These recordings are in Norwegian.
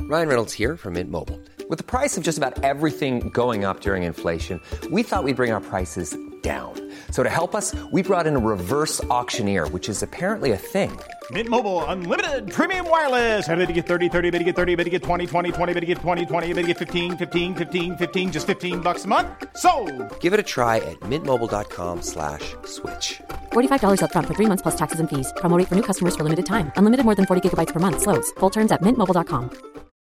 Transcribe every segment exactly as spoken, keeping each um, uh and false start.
Ryan Reynolds here from Mint Mobile. With the price of just about everything going up during inflation, we thought we'd bring our prices down. So to help us, we brought in a reverse auctioneer, which is apparently a thing. Mint Mobile Unlimited Premium Wireless. How to get thirty, thirty, how to get thirty, how to get twenty, twenty, twenty, how to get twenty, twenty, how to get fifteen, fifteen, fifteen, fifteen, just fifteen bucks a month? Sold! Give it a try at mintmobile.com slash switch. forty-five dollars up front for three months plus taxes and fees. Promo rate for new customers for limited time. Unlimited more than forty gigabytes per month. Slows full terms at mint mobile dot com.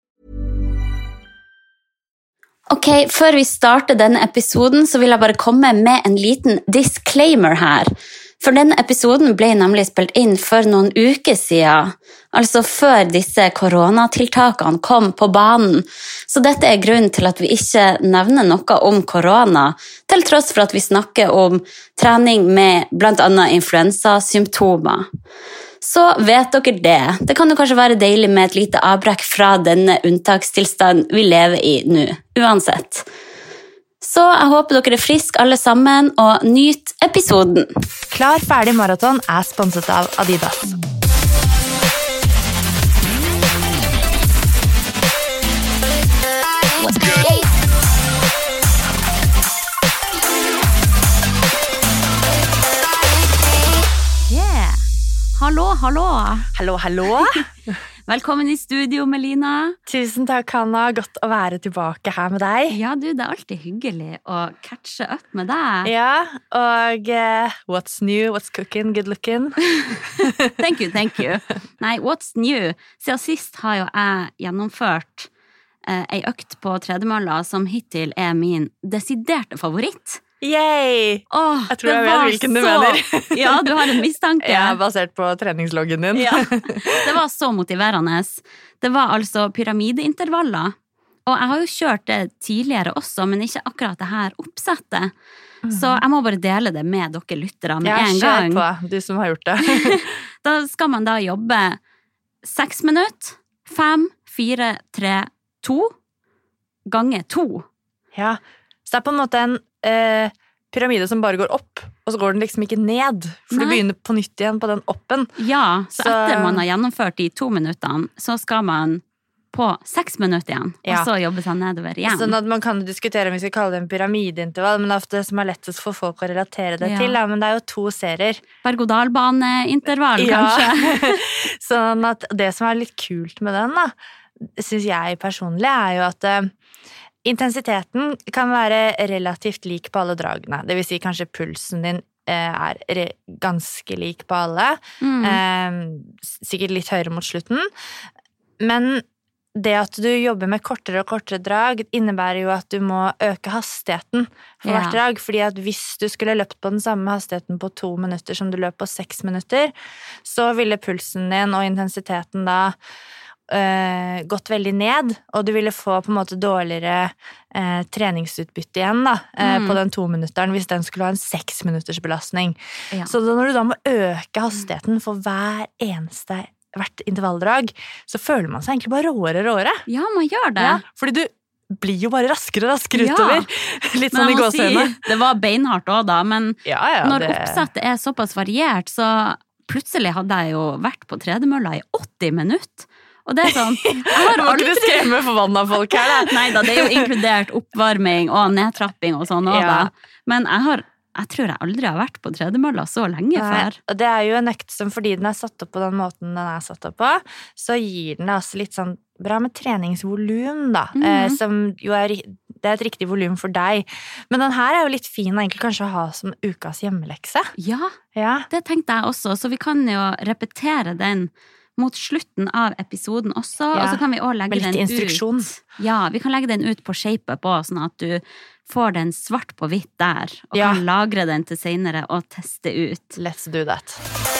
Ok, før vi starter denne episoden så vil jeg bare komme med en liten disclaimer her. For denne episoden ble nemlig spilt inn for noen uker siden, altså før disse koronatiltakene kom på banen. Så dette er grunnen til at vi ikke nevner noe om korona, til tross for at vi snakker om trening med blant annet influensasymptomer. Så vet dere det. Det kan jo kanskje være deilig med et lite avbrekk fra denne unntakstilstanden vi lever i nå, uansett. Så jeg håper dere er friske alle sammen, og nyt episoden. Klar ferdig maraton er sponset av Adidas. Yeah. Hallo, hallo. Hallo, hallo. Velkommen i studio, Melina. Tusen takk, Hanna. Godt å være tilbake her med deg. Ja, du, det er alltid hyggelig å catche up med deg. Ja, og uh, what's new, what's cooking, good looking. Thank you, thank you. Nei, what's new? Siden sist har jo jeg gjennomført eh, ei økt på tredemølla som hittil er min desiderte favoritt. Yay! Åh, jeg tror jeg vet hvilken du så... mener. Ja, du har en mistanke. Ja, basert på treningsloggen din. Ja. Det var så motiverende. Det var altså pyramideintervaller. Og jeg har jo kjørt det tidligere også, men ikke akkurat det her oppsettet. Mm. Så jeg må bare dele det med dere lyttere med ja, en gang. Ja, kjør på, du som har gjort det. Da skal man da jobbe seks minutter, fem, fire, tre, to, gange to. Ja, så det er på en måte en eh, pyramide som bare går opp, og så går den liksom ikke ned, for Nei. Du begynner på nytt igjen på den oppen. Ja, så, så etter man har gjennomført de to minuttene, så skal man på seks minutter igjen, ja. Og så jobbe seg nedover igjen. Sånn at man kan diskutere om vi skal kalle det en pyramideintervall, men det er ofte det som er lettest for folk å relatere det ja. Til, ja, men det er jo to serier. Berg-og-dal-bane-intervall, ja. Kanskje. Sånn at det som er litt kult med den, da, synes jeg personlig, er jo at uh, intensiteten kan være relativt lik på alle dragene. Det vil si kanskje pulsen din uh, er re- ganske lik på alle. Mm. Uh, sikkert litt høyere mot slutten. Men det at du jobber med kortere og kortere drag innebærer jo at du må øke hastigheten for hvert ja. Drag, fordi at hvis du skulle løpt på den samme hastigheten på to minutter som du løp på seks minutter, så ville pulsen din og intensiteten da uh, gått veldig ned, og du ville få på en måte dårligere uh, treningsutbytte igjen da, uh, mm. på den to minutteren, hvis den skulle ha en seks minutters belastning. Ja. Så da, når du da må øke hastigheten for hver eneste hvert intervalldrag, så føler man seg egentlig bare råere og råere. Ja, man gjør det. Ja, fordi du blir jo bare raskere og raskere ja. Utover. Litt sånn i gåsehøyne. Si, det var beinhardt også da, men ja, ja, når det... oppsettet er såpass variert, så plutselig hadde jeg jo vært på tredemølla i åtti minutter. Og det er sånn, jeg har aldri... Du skremme forvanna folk her, da. Neida, det er jo inkludert oppvarming og nedtrapping og sånn også ja. Da. Men jeg har Jeg tror jeg aldri har vært på tredemølla så lenge Nei, før. Og det er jo en økt som fordi den er satt opp på den måten den er satt opp på, så gir den også litt sånn bra med treningsvolum da, mm. eh, som jo er, det er et riktig volum for deg. Men den her er jo litt fin egentlig kanskje å ha som ukas hjemmelekse. Ja, ja, det tenkte jeg også, så vi kan jo repetere den mot slutten av episoden også, ja. Og så kan vi også legge den instruksjon. Ut. Ja, vi kan legge den ut på shape på, sånn at du får den svart på hvitt der, og ja. Kan lagre den til senere og teste ut. Let's do that.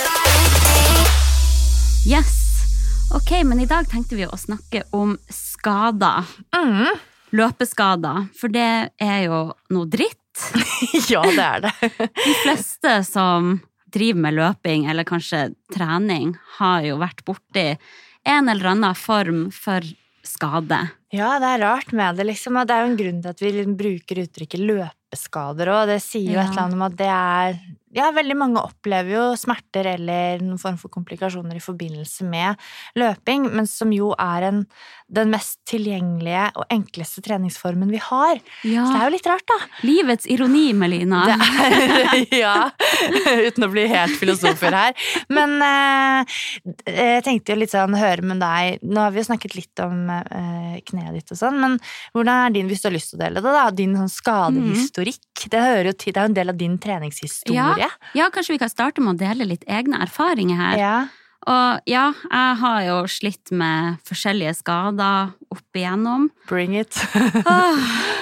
Yes. Ok, men i dag tenkte vi å snakke om skader. Mm. Løpeskader, for det er jo noe dritt. Ja, det er det. De fleste som driver med løping, eller kanskje trening, har jo vært borti en eller annen form for skade. Ja, det er rart med det, liksom. Det er jo en grunn til at vi bruker uttrykket løpeskader, og det sier jo ja. Et eller annet om at det er ja, veldig mange opplever jo smerter eller noen form for komplikasjoner i forbindelse med løping, men som jo er en, den mest tilgjengelige og enkleste treningsformen vi har. Ja. Så det er jo litt rart, da. Livets ironi, Melina. Det er, ja, uten å bli helt filosofer her. Men eh, jeg tenkte jo litt sånn, høre med deg, nå har vi jo snakket litt om eh, kneet ditt og sånn, men hvordan er din, hvis du har lyst til å dele det da, din sånn skadehistorikk? Mm. Det hører jo til, det er jo en del av din treningshistorie. Ja. Ja, kanskje vi kan starte med å dele litt egne erfaringer her. Ja. Og ja, jeg har jo slitt med forskjellige skader opp igjennom. Bring it. Åh,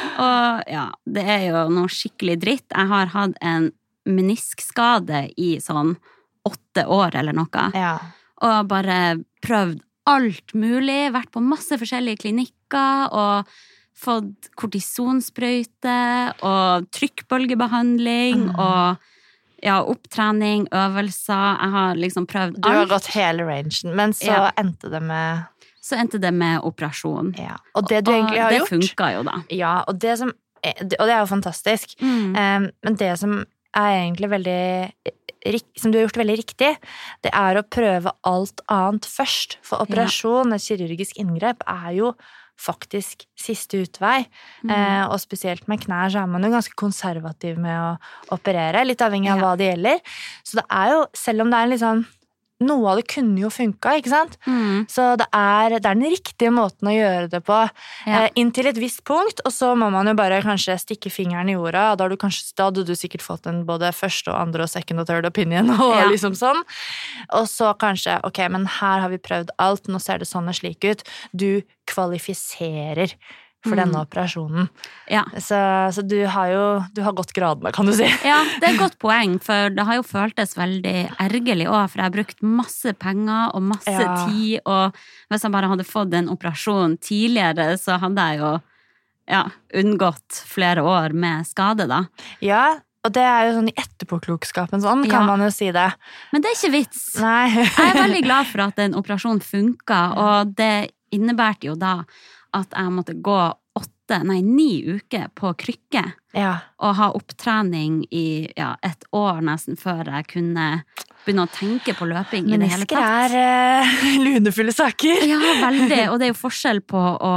og ja, det er jo noe skikkelig dritt. Jeg har hatt en meniskskade i sånn åtte år eller noe. Ja. Og bare prøvd alt mulig, vært på masse forskjellige klinikker og fått kortisonsprøyte og trykkbølgebehandling mm. og ja, opptrening, øvelser, jeg har liksom prøvd alt. Du har gått hele rangen, men så ja. endte det med... Så endte det med operasjon. Ja. Og det du og egentlig har det gjort... Det funket jo da. Ja, og det, som er, og det er jo fantastisk. Mm. Um, men det som er egentlig veldig... som du har gjort veldig riktig, det er å prøve alt annet først. For operasjon, ja. Et kirurgisk inngrep, er jo faktisk siste utvei, mm. eh, og spesielt med knær så er man jo ganske konservativ med å operere, litt avhengig av ja. Hva det gjelder. Så det er jo, selv om det er en litt sånn, noe av det kunne jo funka, ikke sant? Mm. Så det er, det er den riktige måten å gjøre det på, ja. eh, inntil et visst punkt, og så må man jo bare kanskje stikke fingeren i jorda, og da, har du kanskje, da hadde du sikkert fått en både første og andre og second og third opinion, og ja. Liksom sånn. Og så kanskje, ok, men her har vi prøvd alt, nå ser det sånn og slik ut, du kvalifiserer for mm. denne operasjonen. Ja. Så, så du har jo du har gått gradene, kan du si. Ja, det er et godt poeng, for det har jo føltes veldig ergerlig også, for jeg har brukt masse penger og masse ja. Tid, og hvis jeg bare hadde fått en operasjon tidligere, så hadde jeg jo ja, unngått flere år med skade da. Ja, og det er jo sånn i etterpåklokskapen sånn, kan ja. Man jo si det. Men det er ikke vits. Nei. Jeg er veldig glad for at en operasjon funket, og det innebærte jo da at jeg måtte gå åtte, nei, ni uker på krykke ja. Og ha opptrening i ja, et år nesten før jeg kunne begynne å tenke på løping i det hele tatt. Mennesker er uh, lunefulle saker. Ja, veldig, og det er jo forskjell på å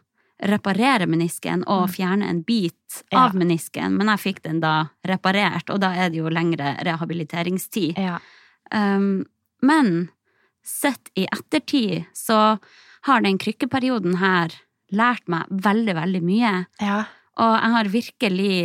reparere menisken og fjerne en bit av ja. Menisken, men jeg fikk den da reparert, og da er det jo lengre rehabiliteringstid. Ja. Um, men sett i ettertid så har den krykkeperioden her lært meg veldig, veldig mye. Ja. Og jeg har virkelig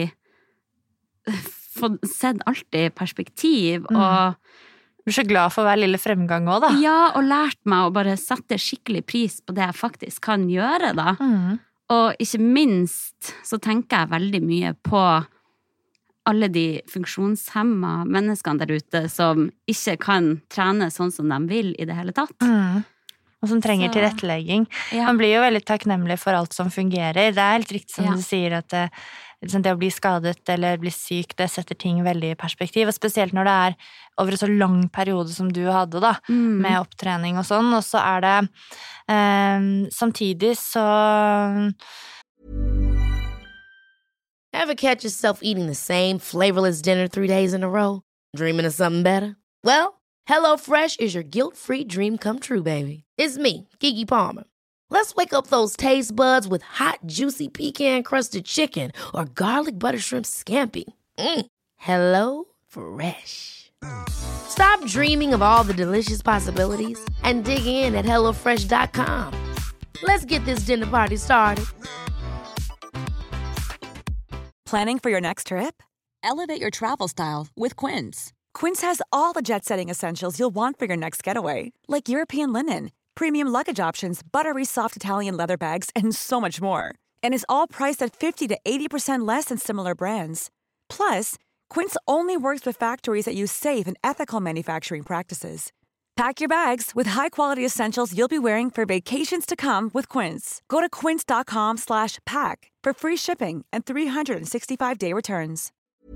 fått sett alt i perspektiv, mm. og du er så glad for hver lille fremgang også, da. Ja, og lært meg å bare sette skikkelig pris på det jeg faktisk kan gjøre, da. Mm. Og ikke minst så tenker jeg veldig mye på alle de funksjonshemma menneskene der ute som ikke kan trene sånn som de vil i det hele tatt. Mm. Og som trenger så, tilrettelegging. Ja. Man blir jo veldig takknemlig for alt som fungerer. Det er helt riktig som ja. Du sier at det, det å bli skadet eller bli syk, det setter ting veldig i perspektiv. Og spesielt når det er over en så lang periode som du hadde da, mm. med opptrening og sånn. Og så er det eh, samtidig så... Ever catch yourself eating the same flavorless dinner three days in a row? Dreaming of something better? Well, HelloFresh is your guilt-free dream come true, baby. It's me, Keke Palmer. Let's wake up those taste buds with hot, juicy pecan-crusted chicken or garlic butter shrimp scampi. Mm. Hello Fresh. Stop dreaming of all the delicious possibilities and dig in at hello fresh dot com. Let's get this dinner party started. Planning for your next trip? Elevate your travel style with Quince. Quince has all the jet-setting essentials you'll want for your next getaway, like European linen, premium luggage options, buttery soft Italian leather bags, and so much more. And is all priced at fifty to eighty percent less than similar brands. Plus, Quince only works with factories that use safe and ethical manufacturing practices. Pack your bags with high-quality essentials you'll be wearing for vacations to come with Quince. Go to quince dot com slash pack for free shipping and three sixty-five day returns.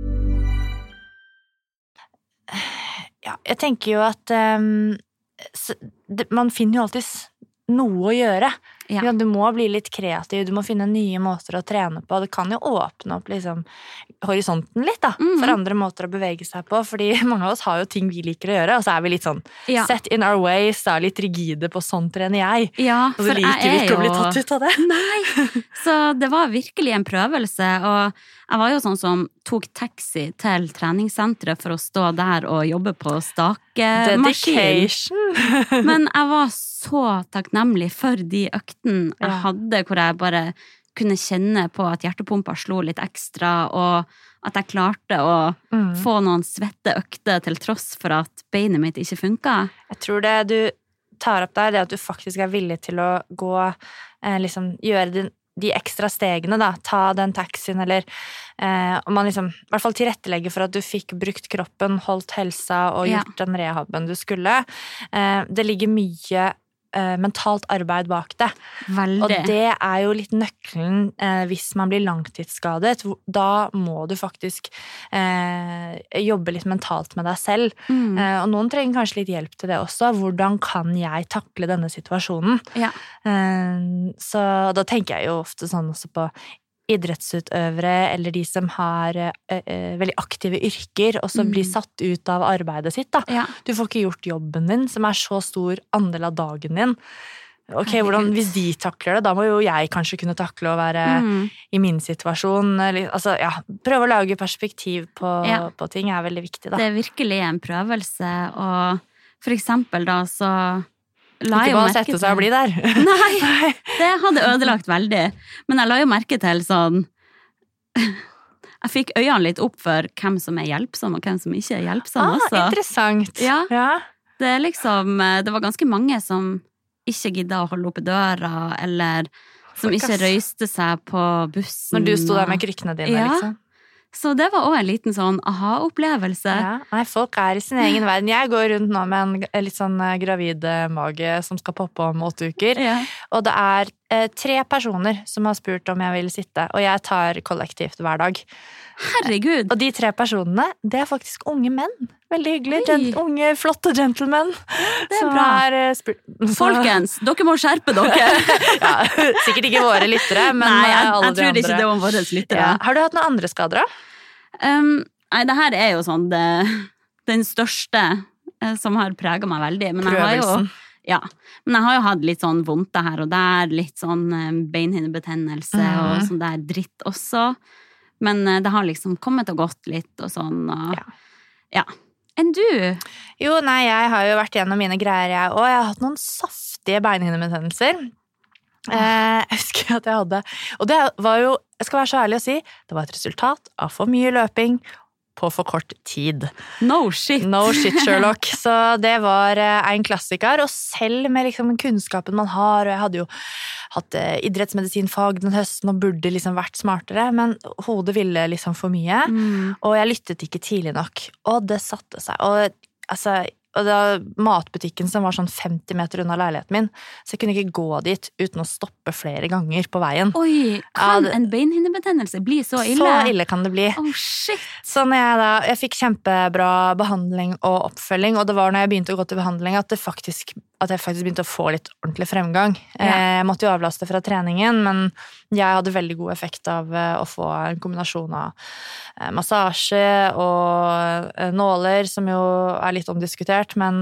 Ja, jeg tenker jo at um, det, man finner jo alltid noe å gjøre. Ja. Ja, du må bli litt kreativ, du må finne nye måter å trene på. Det kan jo åpne opp liksom, horisonten litt da, mm. for andre måter å bevege seg på, fordi mange av oss har jo ting vi liker å gjøre, og så er vi litt sånn ja. set in our ways, da, litt rigide på sånn trener jeg. Ja, og så liker vi ikke jo... å bli tatt ut av det. Nei, så det var virkelig en prøvelse, og jeg var jo sånn som tok taxi til treningssenteret for å stå der og jobbe på stakemaskin. Men jeg var så takknemlig for de øktene jeg hadde, hvor jeg bare kunne kjenne på at hjertepumpa slo litt ekstra, og at jeg klarte å mm. få noen svette økter til tross for at beinet mitt ikke funket. Jeg tror det du tar opp der, det at du faktisk er villig til å gå, eh, liksom gjøre din de ekstra stegene da, ta den taxien, eller eh, om man liksom, i hvert fall tilrettelegger for at du fikk brukt kroppen, holdt helsa og gjort ja. den rehaben du skulle. Eh, det ligger mye eh, mentalt arbeid bak det. Veldig. Og det er jo litt nøkkelen eh, hvis man blir langtidsskadet. Da må du faktisk eh, jobbe litt mentalt med deg selv. Mm. Eh, og noen trenger kanskje litt hjelp til det også. Hvordan kan jeg takle denne situasjonen? Ja. Eh, så da tenker jeg jo ofte sånn også på idrettsutøvere, eller de som har eh, eh, veldig aktive yrker, og så mm. blir satt ut av arbeidet sitt. Da. Ja. Du får ikke gjort jobben din, som er så stor andel av dagen din. Ok, hvordan, hvis de takler det, da må jo jeg kanskje kunne takle å være mm. i min situasjon. Eller, altså, ja, prøve å lage perspektiv på, ja. på ting er veldig viktig. Da. Det er virkelig en prøvelse, og for eksempel da så la ikke bare sette seg og bli der. Nei, det hadde ødelagt veldig. Men jeg la jo merke til sånn jeg fikk øynene litt opp for hvem som er hjelpsom og hvem som ikke er hjelpsom ah, også. Interessant. Ja, ja. Det er liksom, det var ganske mange som ikke gidda å holde oppe døra, eller som ikke røyste seg på bussen. Når du sto der med krykkene dine, ja. liksom. Så det var også en liten sånn aha-opplevelse. Ja, nei, folk er i sin egen verden. Jeg går rundt nå med en litt sånn gravid mage som skal poppe om åtte uker. Ja. Og det er eh, tre personer som har spurt om jeg vil sitte, og jeg tar kollektivt hver dag. Herregud! Og de tre personene, det er faktisk unge menn. Veldig hyggelig. Gent, unge, flotte gentlemen. Det er bra. Er, uh, spurt, Folkens, dere må skjerpe dere. Ja, sikkert ikke våre lyttere, men nei, jeg, alle jeg de tror andre. ikke det var våre lyttere. Ja. Har du hatt noen andre skader da? Um, nei, det her er jo sånn det, den største eh, som har preget meg veldig. Men jeg har jo, ja, men jeg har jo hatt litt sånn vondt det her og der, litt sånn eh, beinhinnebetennelse mm. og sånn der dritt også. Men eh, det har liksom kommet og gått litt og sånn, og ja. ja. Enn du? Jo, nei, jeg har jo vært gjennom mine greier, jeg, og jeg har hatt noen saftige beinhinnebetennelser. Eh, jeg husker at jeg hadde, og det var jo, jeg skal være så ærlig å si, det var et resultat av for mye løping på for kort tid. No shit. No shit, Sherlock. Så det var en klassiker, og selv med liksom kunnskapen man har, og jeg hadde jo hatt idrettsmedisinfag den høsten og burde liksom vært smartere, men hodet ville liksom for mye, mm. og jeg lyttet ikke tidlig nok, og det satte seg, og altså og det var matbutikken som var sånn femti meter unna leiligheten min, så jeg kunne ikke gå dit uten å stoppe flere ganger på veien. Oi, kan ja, det, en beinhinnebetennelse bli så ille? Så ille kan det bli. Oh, shit. Så når jeg da, jeg fikk kjempebra behandling og oppfølging, og det var når jeg begynte å gå til behandling at, det faktisk, at jeg faktisk begynte å få litt ordentlig fremgang. Ja. Jeg måtte jo avlaste fra treningen, men jeg hadde veldig god effekt av å få en kombinasjon av massasje og nåler, som jo er litt omdiskutert, men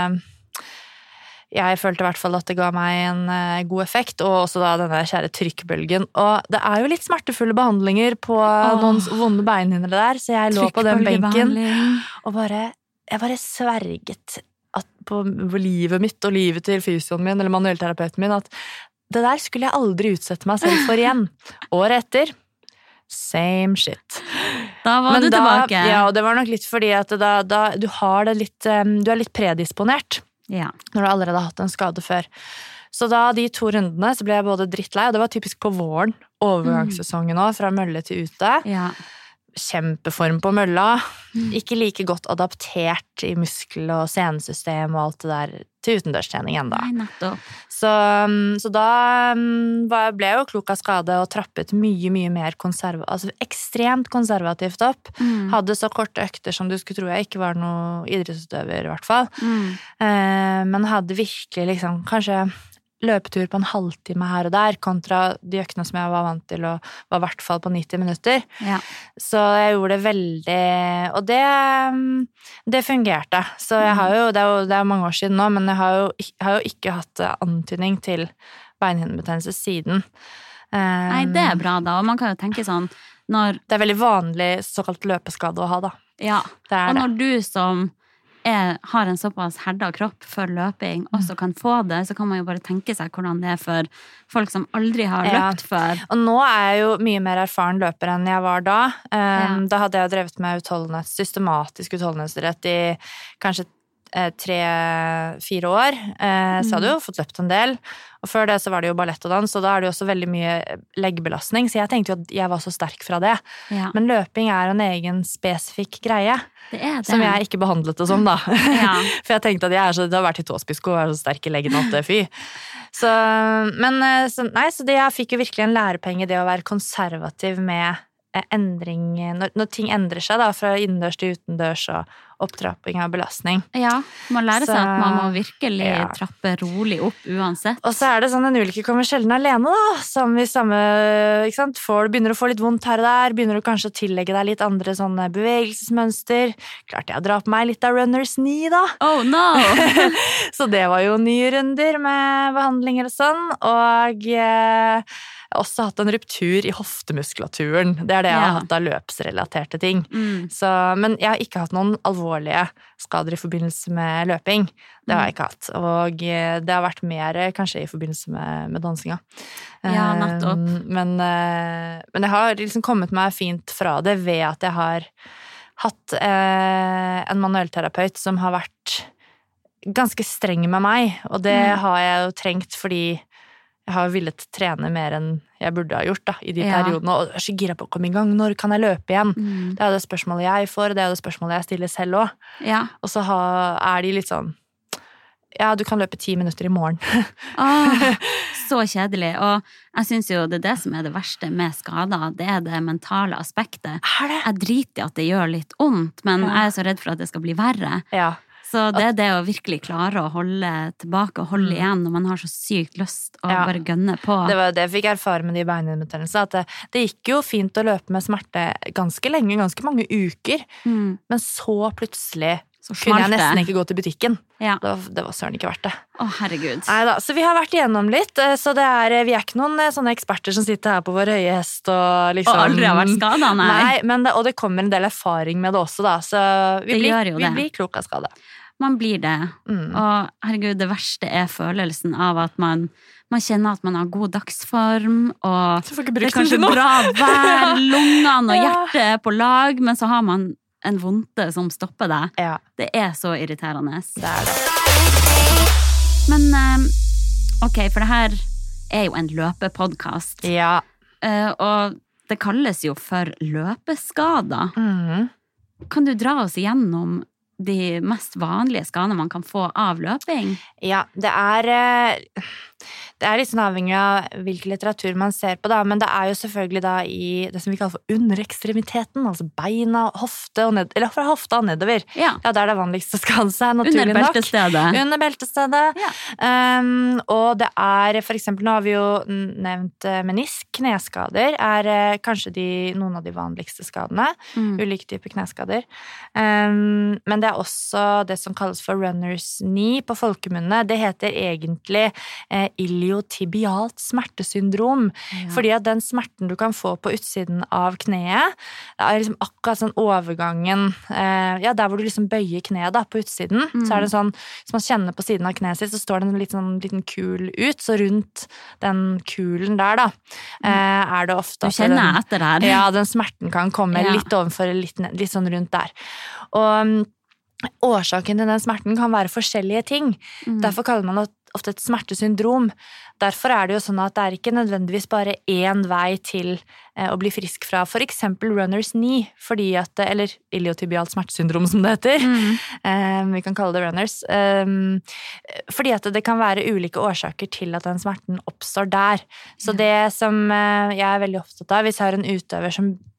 jeg følte i hvert fall at det ga meg en god effekt, og også da denne kjære trykkbølgen. Og det er jo litt smertefulle behandlinger på oh. noen vonde beinhinner der, så jeg lå på den benken og bare, jeg bare sverget at på livet mitt og livet til fysioen min, eller manuellterapeuten min, at det der skulle jeg aldri utsette meg selv for igjen. Året etter, same shit. Da var Men du da, tilbake. Ja, og det var nok litt fordi at da, da, du har det litt, du er litt predisponert ja. Når du allerede har hatt en skade før. Så da de to rundene så ble jeg både drittlei, og det var typisk på våren, overgangssesongen også, fra mølle til ute. Ja. Kjempeform på mølla, ikke like godt adaptert i muskel- og senesystem og alt det der til utendørstrening enda. Nei, nettopp. Så, så da ble jeg jo klok av skade og trappet mye, mye mer konserv... altså ekstremt konservativt opp. Mm. Hadde så korte økter som du skulle tro jeg ikke var noe idrettsutøver i hvert fall. Mm. Eh, men hadde virkelig liksom kanskje løpetur på en halvtime her og der, kontra de øktene som jeg var vant til, og var i hvert fall på nitti minutter. Ja. Så jeg gjorde det veldig, og det, det fungerte. Så jeg har jo, det er jo, det er mange år siden nå, men jeg har jo, jeg har jo ikke hatt antydning til beinhinnebetennelse siden. Nei, det er bra da, og man kan jo tenke sånn, når... Det er veldig vanlig såkalt løpeskade å ha da. Ja, det er og det. når du som er, har en såpass herda kropp for løping, også kan få det, så kan man jo bare tenke seg hvordan det er for folk som aldri har løpt ja. før. Og nå er jeg jo mye mer erfaren løper enn jeg var da. Um, Ja. Da hadde jeg drevet med utholdenhets, systematisk utholdenhetsrett i kanskje eh, tre, fire år. Eh, så hadde jeg jo fått løpt en del. Og før det så var det jo ballett og dans, og da er det jo også veldig mye leggbelastning, så jeg tenkte jo at jeg var så sterk fra det. Ja. Men løping er en egen spesifikk greie, Det er det. som jeg ikke behandlet det som da. Ja. For jeg tenkte at jeg er så, det har vært i tåspisko, og er så sterk i leggen at det fy. Så, men, så, nei, så det, jeg fikk jo virkelig en lærepenge det å være konservativ med endring, når, når ting endrer seg da, fra innendørs til utendørs og opptrapping av belastning. Ja, man lærer seg Så- at man må virkelig ja. trappe rolig opp uansett. Og så er det sånn, en ulykke kommer sjelden alene da, som i samme, ikke sant, får, du begynner å få litt vondt her og der, begynner du kanskje å tillegge deg litt andre sånne bevegelsesmønster. Klart jeg drar på meg litt av runners knee da. Oh no! Så det var jo nye runder med behandlinger og sånn, og eh, jeg har også hatt en ruptur i hoftemuskulaturen. Det er det jeg Ja. har hatt av løpsrelaterte ting. Mm. Så, men jeg har ikke hatt noen alvorlige skader i forbindelse med løping. Det har jeg ikke hatt. Og eh, det har vært mer eh, kanskje i forbindelse med, med dansinga. Ja, nettopp. Eh, Men, eh, men jeg har liksom kommet meg fint fra det ved at jeg har hatt eh, en manuellterapeut som har vært ganske streng med meg, og det Mm. har jeg jo trengt fordi jeg har villet trene mer enn jeg burde ha gjort da, i de Ja. periodene, og jeg er så gira på å komme i gang, når kan jeg løpe igjen? Mm. Det er jo det spørsmålet jeg får, det er jo det spørsmålet jeg stiller selv også. Ja. Og så ha, er de litt sånn, ja, du kan løpe ti minutter i morgen. Åh, så kjedelig. Og jeg synes jo det er det som er det verste med skader, det er det mentale aspektet. Er det? Jeg driter i at det gjør litt ondt, men Ja. jeg er så redd for at det skal bli verre. Ja. Så det er det å virkelig klare å holde tilbake og holde igjen når man har så sykt lyst å Ja. bare gønne på. Det var det jeg fikk erfare med de beinhinnebetennelsene, at det, det gikk jo fint å løpe med smerte ganske lenge, ganske mange uker, Mm. men så plutselig Så kunne jeg smalt det. nesten ikke gå til butikken. Ja. Det var, det var søren ikke verdt det. Å, herregud. Neida, så vi har vært igjennom litt, eh, så det er, vi er ikke noen eh, sånne eksperter som sitter her på vår høye hest og liksom... Og aldri har vært skadet, nei. Nei, men det, og det kommer en del erfaring med det også da, så vi, Det blir, gjør jo vi det. blir klok av skade. Man blir det. Mm. Og herregud, det verste er følelsen av at man, man kjenner at man har god dagsform, og Så får ikke det brukt er kanskje den til noe. bra vær, lungene og Ja. hjertet er på lag, men så har man en vondte som stopper deg. Ja, Det er så irriterende. det er det. Men eh, ok, for det her er jo en løpepodcast, Ja. eh, og det kalles jo for løpeskader. Mhm. Kan du dra oss igjennom de mest vanlige skadene man kan få av løping? Ja, det er eh, det er litt sånn avhengig av hvilken litteratur man ser på da, men det er jo selvfølgelig da i det som vi kaller for underekstremiteten, altså beina, hofte og ned, eller fra hofta og nedover. Ja, Ja, der er det vanligste skade seg, naturlig under nok. beltestedet. Under beltestedet. Ja. Um, og det er, for eksempel, nå har vi jo nevnt eh, menisk, kneskader, er eh, kanskje de, noen av de vanligste skadene, Mm. ulike typer kneskader. Um, men det er også det som kalles for runners knee på folkemunne. Det heter egentlig eh, iliotibialt smertesyndrom, fordi at den smerten du kan få på utsiden av kneet, det er liksom akkurat sånn overgangen, eh, ja, der hvor du liksom bøyer kneet da, på utsiden, Mm. så er det sånn, hvis man kjenner på siden av kneet sitt, så står det en litt sånn liten kul ut, så rundt den kulen der da, eh, er det ofte Du at kjenner den- etter her. ja, den smerten kan komme Ja. litt ovenfor, litt, ned- litt sånn rundt der. Og um, årsaken til den smerten kan være forskjellige ting. Mm. Derfor kaller man det ofte et smertesyndrom. Derfor er det jo sånn at det er ikke nødvendigvis bare én vei til eh, å bli frisk fra for eksempel runners knee, fordi at, eller iliotibialt smertesyndrom som det heter. Mm. Eh, vi kan kalle det runners. Um, fordi at det kan være ulike årsaker til at den smerten oppstår der. Så det som eh, jeg er veldig opptatt av, hvis jeg har en utøver som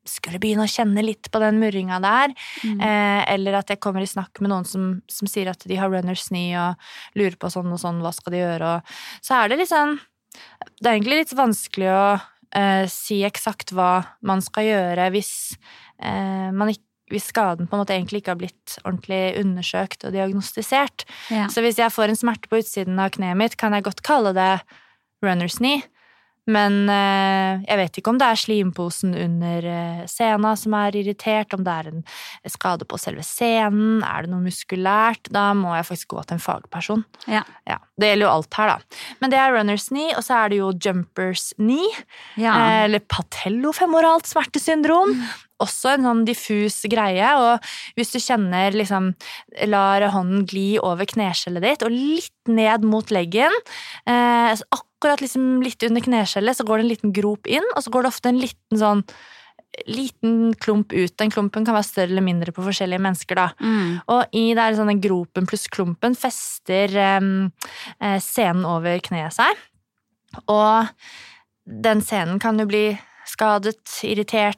skulle begynne å kjenne litt på den murringa der, mm. eh, eller at jeg kommer i snakk med noen som, som sier at de har runner's knee og lurer på sånn og sånn, hva skal de gjøre, og så er det litt sånn, det er egentlig litt vanskelig å eh, si eksakt hva man skal gjøre hvis, eh, man ikke, hvis skaden på en måte egentlig ikke har blitt ordentlig undersøkt og diagnostisert. Ja. Så hvis jeg får en smerte på utsiden av kneet mitt, kan jeg godt kalle det runner's knee, men eh, jeg vet ikke om det er slimposen under eh, sena som er irritert, om det er en skade på selve senen, er det noe muskulært, da må jeg faktisk gå til en fagperson. Ja. Ja, det gjelder jo alt her da. Men det er runner's knee, og så er det jo jumper's knee, ja. eh, eller patellofemoralt smertesyndrom, mm. også en sånn diffus greie, og hvis du kjenner liksom, lar hånden gli over kneskjellet ditt, og litt ned mot leggen, eh, akkurat liksom litt under kneskjellet, så går det en liten grop inn, og så går det ofte en liten sånn, liten klump ut. Den klumpen kan være større eller mindre på forskjellige mennesker da. Mm. Og i der sånn den gropen pluss klumpen fester eh, senen over kneet seg, og den senen kan jo bli skadet, irritert,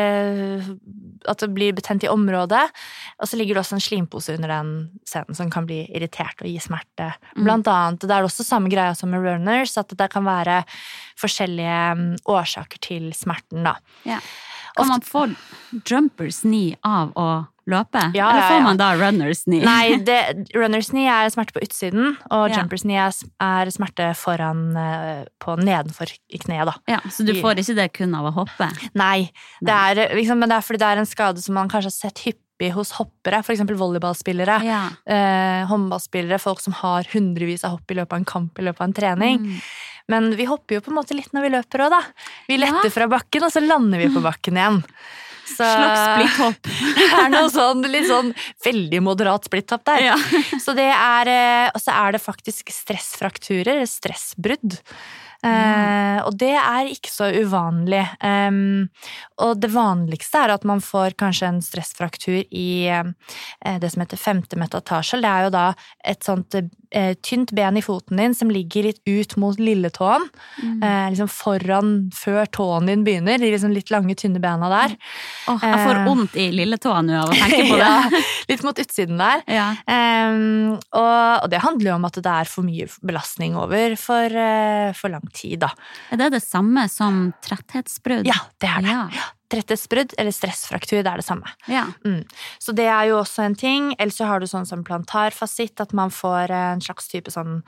at det blir betent i området, og så ligger det også en slimpose under den senen som kan bli irritert og gi smerte. Mm. Blant annet, det er også samme greia som med runners, at det kan være forskjellige årsaker til smerten da. Ja. Kan man få jumper's knee av å løpe? Ja, Eller får ja, ja. man da runner's knee? Nei, det, runner's knee er smerte på utsiden, og ja. Jumper's knee er, er smerte foran, på nedenfor i kneet da. Ja, så du får ikke det kun av å hoppe? Nei, det er, liksom, men det er fordi det er en skade som man kanskje har sett hyppig hos hoppere, for eksempel volleyballspillere, ja. eh, håndballspillere, folk som har hundrevis av hopp i løpet av en kamp, i løpet av en trening. Mm. Men vi hopper jo på en måte litt når vi løper også da. Vi letter ja. Fra bakken, og så lander vi på bakken igjen. Så, slags splitthopp. Det er noe sånn, litt sånn veldig moderat splitthopp der. Ja. Så det er, og så er det faktisk stressfrakturer, stressbrudd. Mm. Eh, og det er ikke så uvanlig. Um, og det vanligste er at man får kanskje en stressfraktur i eh, det som heter femte metatarsel. Det er jo da et sånt eh, tynt ben i foten din som ligger litt ut mot lilletåen, mm. eh, liksom foran, før tåen din begynner, de liksom litt lange, tynne bena der. Åh, oh, jeg får ondt i lilletåen nå av å tenke på det. Ja, litt mot utsiden der. Ja. Um, og, og det handler jo om at det er for mye belastning over for, uh, for lang tid da. Er det det samme som tretthetsbrudd? Ja, det er det. Ja. Tretthetsbrudd eller stressfraktur, det er det samme. Ja. Mm. Så det er jo også en ting. Ellers så har du sånn som plantarfasitt, at man får en slags type sånn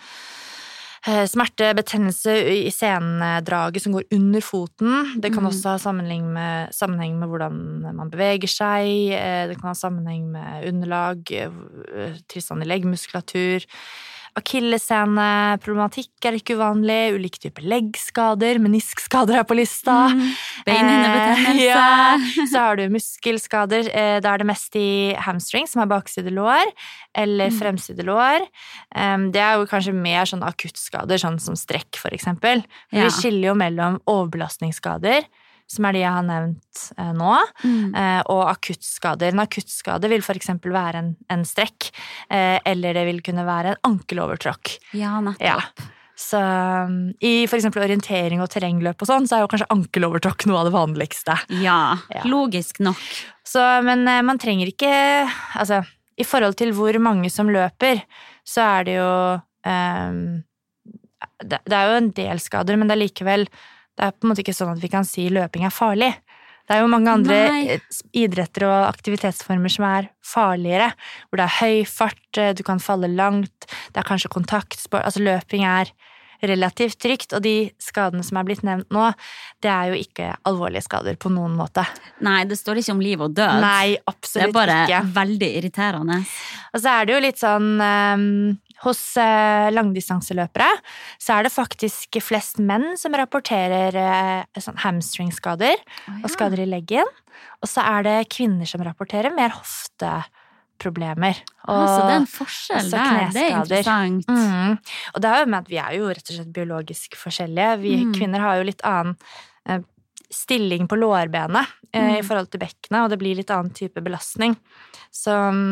smerte, betennelse i sendraget som går under foten. Det kan også ha sammenheng med, sammenheng med hvordan man beveger seg. Det kan ha sammenheng med underlag, tilstand i leggmuskulatur. Akillessene, problematikk er ikke uvanlig, ulike typer leggskader, meniskskader er på lista. Mm, beinhinnebetennelse. Eh, ja, så har du muskelskader, eh, da er det mest i hamstring, som er bakside lår, eller mm. fremside lår. Um, det er jo kanskje mer sånn akuttskader, sånn som strekk for eksempel. Ja. Vi skiller jo mellom overbelastningsskader, som er de jeg har nevnt eh, nå, mm. eh, og akuttskader. En akuttskade vil for eksempel være en, en strekk, eh, eller det vil kunne være en ankelovertråkk. Ja, nettopp. Ja. Så um, i for eksempel orientering og terrengløp og sånn, så er jo kanskje ankelovertråkk noe av det vanligste. Ja, ja. Logisk nok. Så, men eh, man trenger ikke, altså, i forhold til hvor mange som løper, så er det jo, um, det, det er jo en del skader, men det er likevel, det er på en måte ikke sånn at vi kan si løping er farlig. Det er jo mange andre Nei. idretter og aktivitetsformer som er farligere, hvor det er høy fart, du kan falle langt, det er kanskje kontaktsport, altså løping er relativt trygt, og de skadene som er blitt nevnt nå, det er jo ikke alvorlige skader på noen måte. Nei, det står ikke om liv og død. Nei, absolutt ikke. Det er bare ikke. Veldig irriterende. Og så er det jo litt sånn, um, hos uh, langdistanseløpere, så er det faktisk flest menn som rapporterer uh, sånn hamstringskader oh, ja. og skader i leggen, og så er det kvinner som rapporterer mer hofteproblemer. Og ah, så det er en forskjell der, det er interessant. Mm. Og det er jo med at vi er jo rett og slett biologisk forskjellige. Vi mm. kvinner har jo litt annen uh, stilling på lårbenet uh, mm. i forhold til bekkenet, og det blir litt annen type belastning. Så,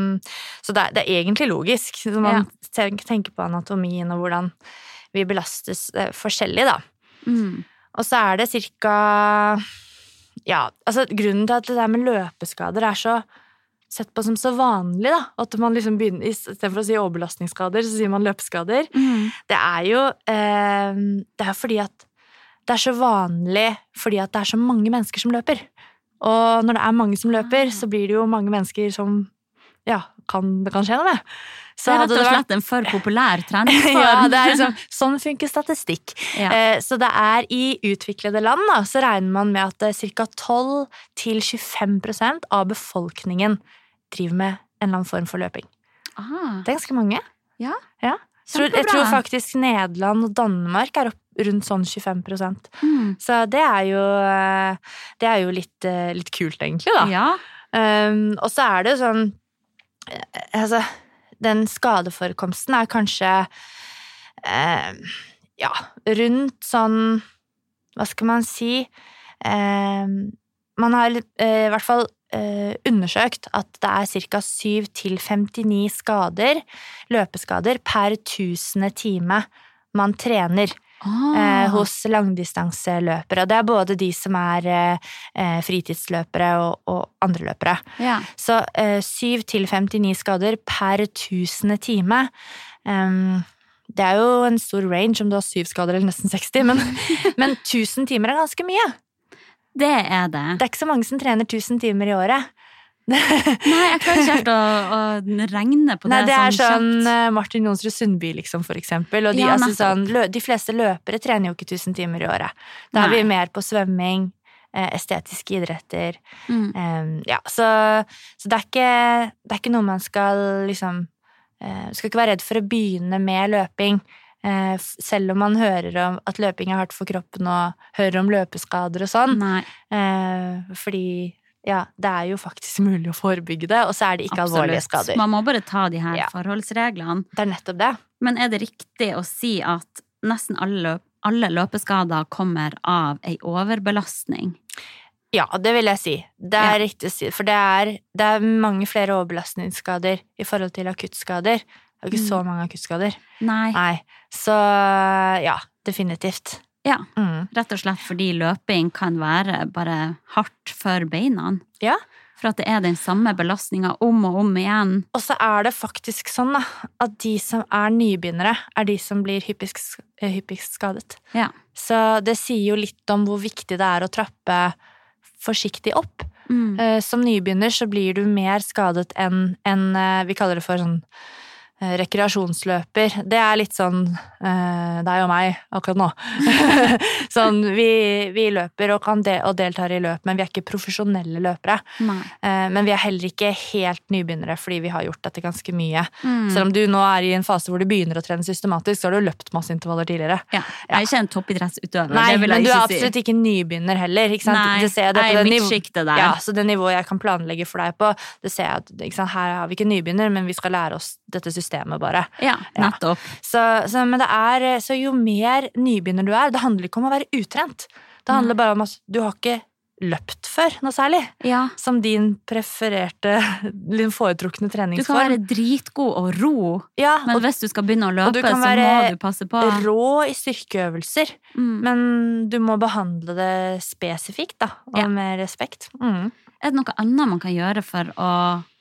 så det, er, det er egentlig logisk. Så man ja. tenker på anatomien og hvordan vi belastes uh, forskjellig, da. Mm. Og så er det cirka ja, altså grunnen til at det der med løpeskader er så sett på som så vanlig da, at man liksom begynner, i stedet for å si overbelastningsskader, så sier man løpeskader. Mm. Det er jo, eh, det er fordi at det er så vanlig, fordi at det er så mange mennesker som løper. Og når det er mange som løper, så blir det jo mange mennesker som, ja, kan, det kan skje noe med. Så det er rett og slett vært en for populær treningsform. Ja, det er liksom, sånn funker statistikk. Ja. Eh, så det er i utviklede land da, så regner man med at cirka tolv til tjuefem prosent av befolkningen driver med en eller annen form for løping. Aha. Det er ganske mange. Ja, ja. Så jeg tror faktisk Nederland og Danmark er opp rundt sånn tjuefem prosent. Mm. Så det er jo, det er jo litt, litt kult egentlig da. Ja. Um, og så er det sånn, altså, den skadeforekomsten er kanskje, eh, ja, rundt sånn, hva skal man si, eh, man har eh, i hvert fall eh, undersøkt at det er cirka syv til femtini skader, løpeskader per tusende time man trener. Ah. Eh, hos langdistanseløpere, og det er både de som er eh, fritidsløpere og, og andre løpere. Ja. Så eh, syv til femtini skader per tusende time. Um, det er jo en stor range om du har syv skader eller nesten seksti, men, men tusen timer er ganske mye. Det er det. Det er ikke så mange som trener tusen timer i året. Nei, jeg klarer ikke helt å, å regne på det. Nei, det er sånn, sånn Martin Jonsrud Sundby, liksom, for eksempel. Og de, ja, altså, sånn, de fleste løpere trener jo ikke tusen timer i året. Da er vi mer på svømming, estetiske idretter. Mm. Um, ja, så, så det, er ikke, det er ikke noe man skal liksom uh, skal ikke være redd for å begynne med løping. Uh, selv om man hører om at løping er hardt for kroppen og hører om løpeskader og sånn. Nei. Uh, fordi ja, det er jo faktisk mulig å forebygge det, og så er det ikke Absolutt. Alvorlige skader. Man må bare ta de her ja. Forholdsreglene. Det er nettopp det. Men er det riktig å si at nesten alle, løp, alle løpeskader kommer av en overbelastning? Ja, det vil jeg si. Det er ja. Riktig å si, for det er, det er mange flere overbelastningsskader i forhold til akuttskader. Det er ikke mm. så mange akuttskader. Nei. Nei. Så ja, definitivt. Ja, mm. rett og slett fordi løping kan være bare hardt for beina. Ja. For at det er den samme belastningen om og om igjen. Og så er det faktisk sånn da, at de som er nybegynnere er de som blir hyppigst, hyppigst skadet. Ja. Så det sier jo litt om hvor viktig det er å trappe forsiktig opp. Mm. Som nybegynner så blir du mer skadet enn, enn vi kaller det for sånn rekreasjonsløper. Det er litt sånn uh, deg og meg akkurat nå. sånn, vi, vi løper og, kan de, og deltar i løp, men vi er ikke profesjonelle løpere. Uh, men vi er heller ikke helt nybegynnere, fordi vi har gjort dette ganske mye. Mm. Selv om du nå er i en fase hvor du begynner å trene systematisk, så har du løpt masse intervaller tidligere. Ja, jeg er ikke en toppidrettsutøver. Nei, det vil jeg men du ikke er absolutt si. Ikke nybegynner heller, ikke sant? Nei, det ser jeg, det, jeg er midtskiktet der. Ja, så det nivået jeg kan planlegge for deg på, det ser jeg at, ikke sant? Her har vi ikke nybegynner, men vi skal lære oss dette systemet bare. Ja, nettopp. Ja. Så, så, men det er, så jo mer nybegynner du er, det handler ikke om å være utrent. Det handler bare om at du har ikke løpt før, noe særlig. Ja. Som din prefererte, din foretrukne treningsform. Du kan være dritgod og ro, ja, men og, hvis du skal begynne å løpe, så må du passe på. Rå i styrkeøvelser, mm. men du må behandle det spesifikt da, og ja. Med respekt. Mm. Er det noe annet man kan gjøre for å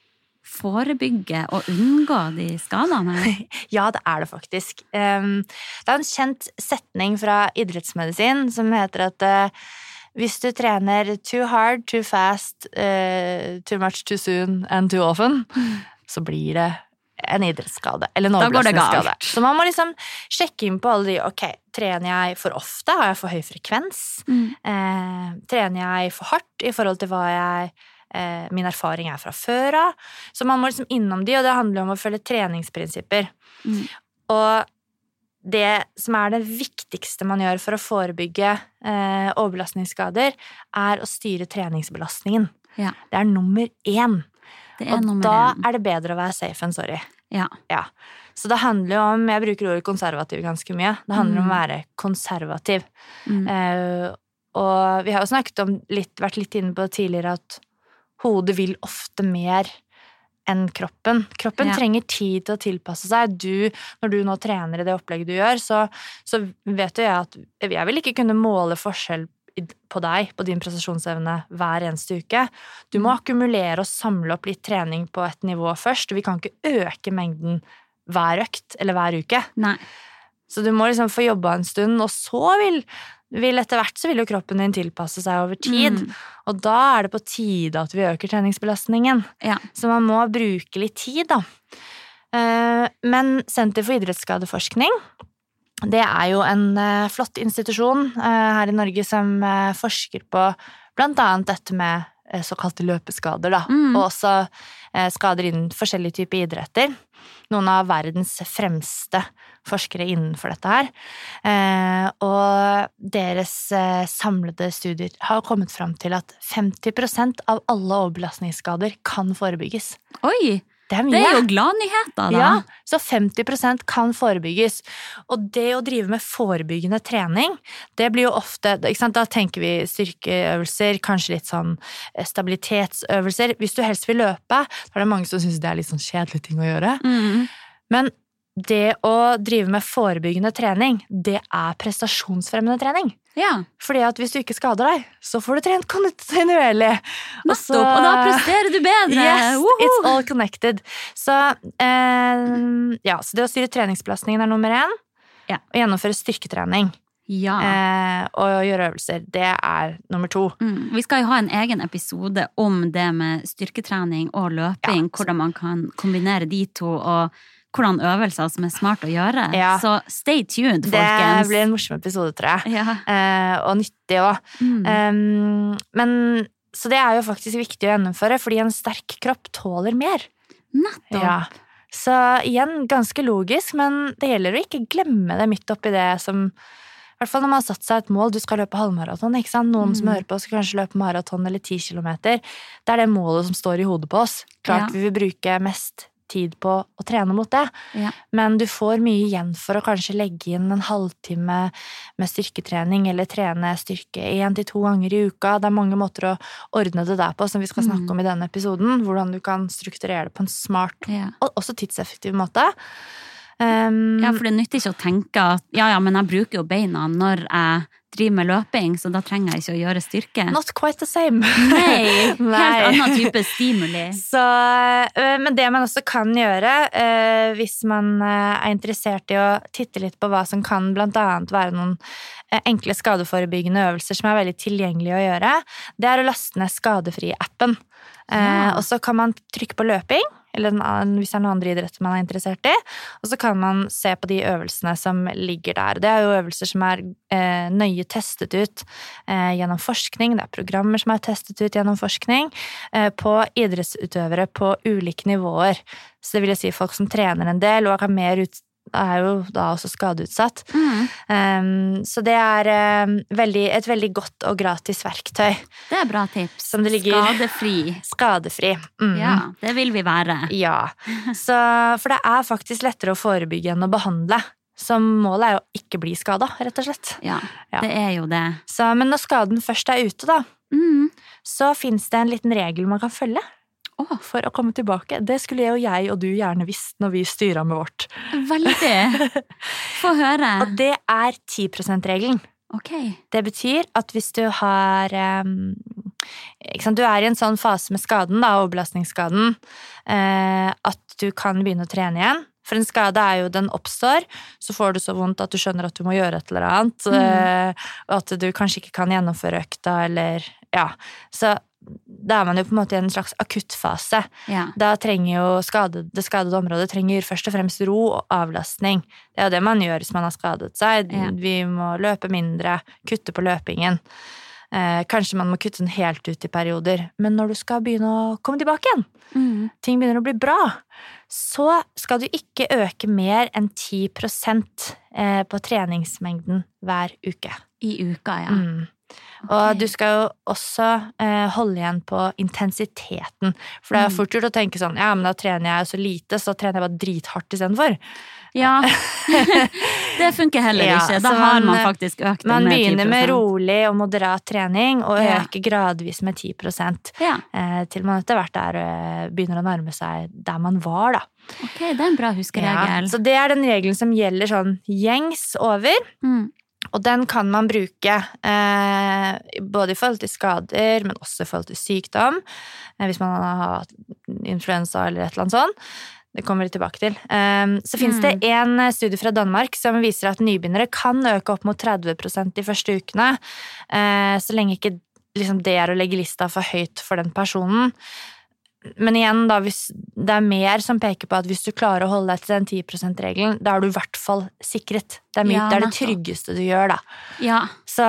forebygge og unngå de skadene? Ja, det er det faktisk. Um, det er en kjent setning fra idrettsmedisin som heter at uh, hvis du trener too hard, too fast, uh, too much, too soon and too often, mm. så blir det en idrettsskade, eller en overbelastningsskade. Så man må liksom sjekke inn på alle de, ok, trener jeg for ofte? Har jeg for høy frekvens? Mm. Uh, trener jeg for hardt i forhold til hva jeg min erfaring er fra før av. Så man må liksom innom de, og det handler om å følge treningsprinsipper. Mm. Og det som er det viktigste man gjør for å forebygge eh, overbelastningsskader, er å styre treningsbelastningen. Ja. Det er nummer én. Det er og nummer da én. er det bedre å være safe enn sorry. Ja. Ja. Så det handler jo om, jeg bruker ordet konservativ ganske mye, det handler mm. om å være konservativ. Mm. Eh, og vi har jo snakket om litt, vært litt inne på det tidligere, at hodet vil ofte mer enn kroppen. Kroppen ja. Trenger tid til å tilpasse seg. Du, når du nå trener i det opplegget du gjør, så, så vet jo jeg at jeg vil ikke kunne måle forskjell på deg, på din prestasjonsevne hver eneste uke. Du må akkumulere og samle opp litt trening på et nivå først, og vi kan ikke øke mengden hver økt eller hver uke. Nei. Så du må liksom få jobba en stund, og så vil, vil etter hvert så vil jo kroppen din tilpasse seg over tid. Mm. Og da er det på tide at vi øker treningsbelastningen. Ja. Så man må bruke litt tid da. Men Senter for idrettsskadeforskning, det er jo en flott institusjon her i Norge som forsker på blant annet dette med såkalte løpeskader da, mm. og også skader innen forskjellige typer idretter. Noen av verdens fremste forskere innenfor dette her. Og deres samlede studier har kommet fram til at femti prosent av alle overbelastningsskader kan forebygges. Oi! Det er, det er jo gladnyheter da. Ja, så femti prosent kan forebygges. Og det å drive med forebyggende trening, det blir jo ofte, ikke sant, da tenker vi styrkeøvelser, kanskje litt sånn stabilitetsøvelser. Hvis du helst vil løpe, da er det mange som synes det er litt sånn kjedelig ting å gjøre. Mm. Men det å drive med forebyggende trening, det er prestasjonsfremmende trening. Ja. Fordi at hvis du ikke skader deg, så får du trent kontinuerlig. Nettopp, og, og da presterer du bedre. Yes, Woohoo! It's all connected. Så, eh, ja, så det å styre treningsbelastningen er nummer én. Ja. Og gjennomføre styrketrening. Ja. Eh, og gjøre øvelser, det er nummer to. Mm. Vi skal jo ha en egen episode om det med styrketrening og løping, ja. Hvordan man kan kombinere de to, og hvordan øvelser som er smart å gjøre. Ja. Så stay tuned, folkens. Det blir en morsom episode, tror jeg. Ja. Eh, og nyttig også. Mm. Um, men, så det er jo faktisk viktig å gjennomføre, fordi en sterk kropp tåler mer. Nettopp. Ja. Så igjen, ganske logisk, men det gjelder å ikke glemme det midt oppi det som, i hvert fall når man har satt seg et mål, du skal løpe halvmaraton, ikke sant? Noen mm. som hører på skal kanskje løpe maraton eller ti kilometer. Det er det målet som står i hodet på oss. Klart ja. Vi vil bruke mest tid på å trene mot det, ja. Men du får mye igjen for å kanskje legge inn en halvtime med styrketrening, eller trene styrke en til to ganger i uka. Det er mange måter å ordne det der på, som vi skal snakke mm. om i denne episoden, hvordan du kan strukturere det på en smart ja. Og også tidseffektiv måte. Um, ja, for det nytter ikke å tenke at ja, ja, men jeg bruker jo beina når jeg driver med løping, så da trenger jeg ikke å gjøre styrke. Not quite the same. Nei, helt annen type stimuli. Så, men det man også kan gjøre, hvis man er interessert i å titte litt på hva som kan blant annet være noen enkle skadeforebyggende øvelser som er veldig tilgjengelige å gjøre, det er å laste ned skadefri-appen. Ja. Og så kan man trykke på løping, eller hvis det er noen andre idretter man er interessert i, og så kan man se på de øvelsene som ligger der. Det er jo øvelser som er eh, nøye testet ut eh, gjennom forskning, det er programmer som er testet ut gjennom forskning eh, på idrettsutøvere på ulike nivåer. Så det vil jeg si folk som trener en del, og kan mer ut er jo da også skadeutsatt. Mm. Um, så det er um, veldig, et veldig godt og gratis verktøy. Det er bra tips. Som det ligger, skadefri. Skadefri. Mm. Ja, det vil vi være. Ja, så, for det er faktisk lettere å forebygge enn å behandle. Så målet er jo å ikke bli skadet, rett og slett. Ja, ja. Det er jo det. Så, men når skaden først er ute da, mm. så finnes det en liten regel man kan følge. Oh, for å komme tilbake. Det skulle jeg og jeg og du gjerne visst når vi styrer med vårt. Veldig. Få høre. Og det er ti prosent-regelen. Ok. Det betyr at hvis du har um, ikke sant, du er i en sånn fase med skaden, da, overbelastningsskaden, uh, at du kan begynne å trene igjen. For en skade er jo, den oppstår, så får du så vondt at du skjønner at du må gjøre et eller annet, mm. uh, og at du kanskje ikke kan gjennomføre økta, eller ja. Så da er man jo på en måte i en slags akuttfase. Ja. Da trenger jo skade, det skadede området trenger først og fremst ro og avlastning. Det er jo det man gjør hvis man har skadet seg. Ja. Vi må løpe mindre, kutte på løpingen. Eh, kanskje man må kutte den helt ut i perioder. Men når du skal begynne å komme tilbake igjen, mm. ting begynner å bli bra, så skal du ikke øke mer enn ti prosent eh, på treningsmengden hver uke. I uka, ja. Mm. Okay. Og du skal jo også eh, holde igjen på intensiteten. For det er fort gjort å tenke sånn, ja, men da trener jeg så lite, så trener jeg bare drithardt i stedet for. Ja, det funker heller ikke. Ja, da har man, man faktisk økt den med ti prosent. Man begynner med rolig og moderat trening, og ja. Øker gradvis med ti prosent. Ja. Eh, til man etter hvert der eh, begynner å nærme seg der man var, da. Ok, det er en bra huskeregel. Ja, så det er den regelen som gjelder sånn gjengs over. Mm. Og den kan man bruke eh, både i forhold til skader, men også i forhold til sykdom, eh, hvis man har influensa eller et eller annet sånt. Det kommer vi tilbake til. Um, så finnes mm. det en studie fra Danmark som viser at nybegynnere kan øke opp mot tretti prosent de første ukene, uh, så lenge ikke liksom, det er å legge lista for høyt for den personen. Men igjen da, hvis det er mer som peker på at hvis du klarer å holde deg til den ti prosent-regelen, da er du i hvert fall sikret. Det er, mye, ja, det, er det tryggeste du gjør da. Ja. Så,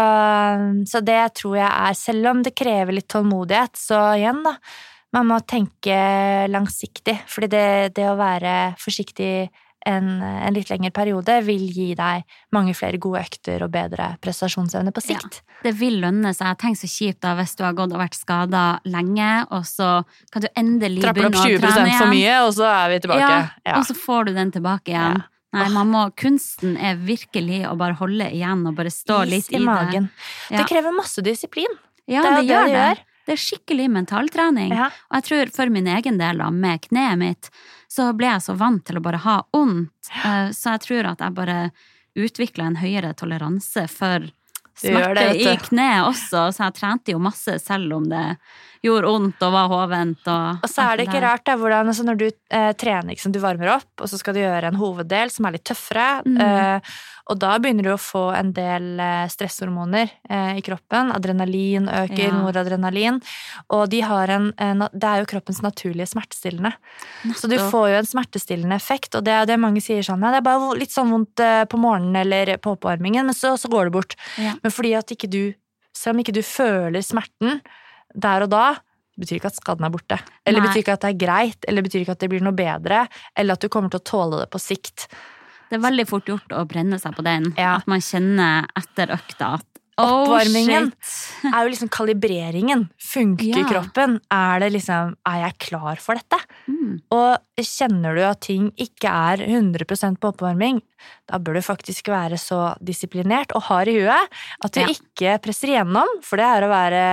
så det tror jeg er, selv om det krever litt tålmodighet, så igjen da, man må tenke langsiktig, fordi det, det å være forsiktig en, en litt lengre periode vil gi deg mange flere gode økter og bedre prestasjonsevne på sikt. Ja, det vil lønne seg. Tenk så kjipt da hvis du har gått og vært skadet lenge, og så kan du endelig begynne å trene igjen. Trapper opp tjue prosent for mye, og så er vi tilbake. Ja, ja. Og så får du den tilbake igjen. Ja. Nei, man må, kunsten er virkelig å bare holde igjen og bare stå Is litt i, i magen. Det. Ja. Det krever masse disiplin. Ja, det, det, det gjør det. Gjør. Det er skikkelig mentaltrening, ja. Og jeg tror for min egen del med kneet mitt, så ble jeg så vant til å bare ha ondt, så jeg tror at jeg bare utviklet en høyere toleranse for smerte det, i kneet også, så jeg trente jo masse selv om det gjorde ondt og var hovent. Og, og så er det ikke rart da, hvordan, altså når du eh, trener, liksom, du varmer opp, og så skal du gjøre en hoveddel som er litt tøffere, mm. eh, og da begynner du å få en del eh, stresshormoner eh, i kroppen, adrenalin øker, ja. Noradrenalin, og de har en, en, det er jo kroppens naturlige smertestillende. Nettopp. Så du får jo en smertestillende effekt, og det er det mange sier sånn, ja, det er bare litt sånn vondt eh, på morgenen eller på oppvarmingen, men så, så går det bort. Ja. Men fordi at ikke du, selv om ikke du føler smerten, der og da, det betyr ikke at skaden er borte. Eller det betyr ikke at det er greit, eller det betyr ikke at det blir noe bedre, eller at du kommer til å tåle det på sikt. Det er veldig fort gjort å brenne seg på den, ja. At man kjenner etter økta at oh, oppvarmingen shit. Er jo liksom kalibreringen. Funker ja. Kroppen? Er det liksom, er jeg klar for dette? Mm. Og kjenner du at ting ikke er hundre prosent på oppvarming, da bør du faktisk være så disiplinert og hard i huet at du ja. Ikke presser igjennom, for det er å være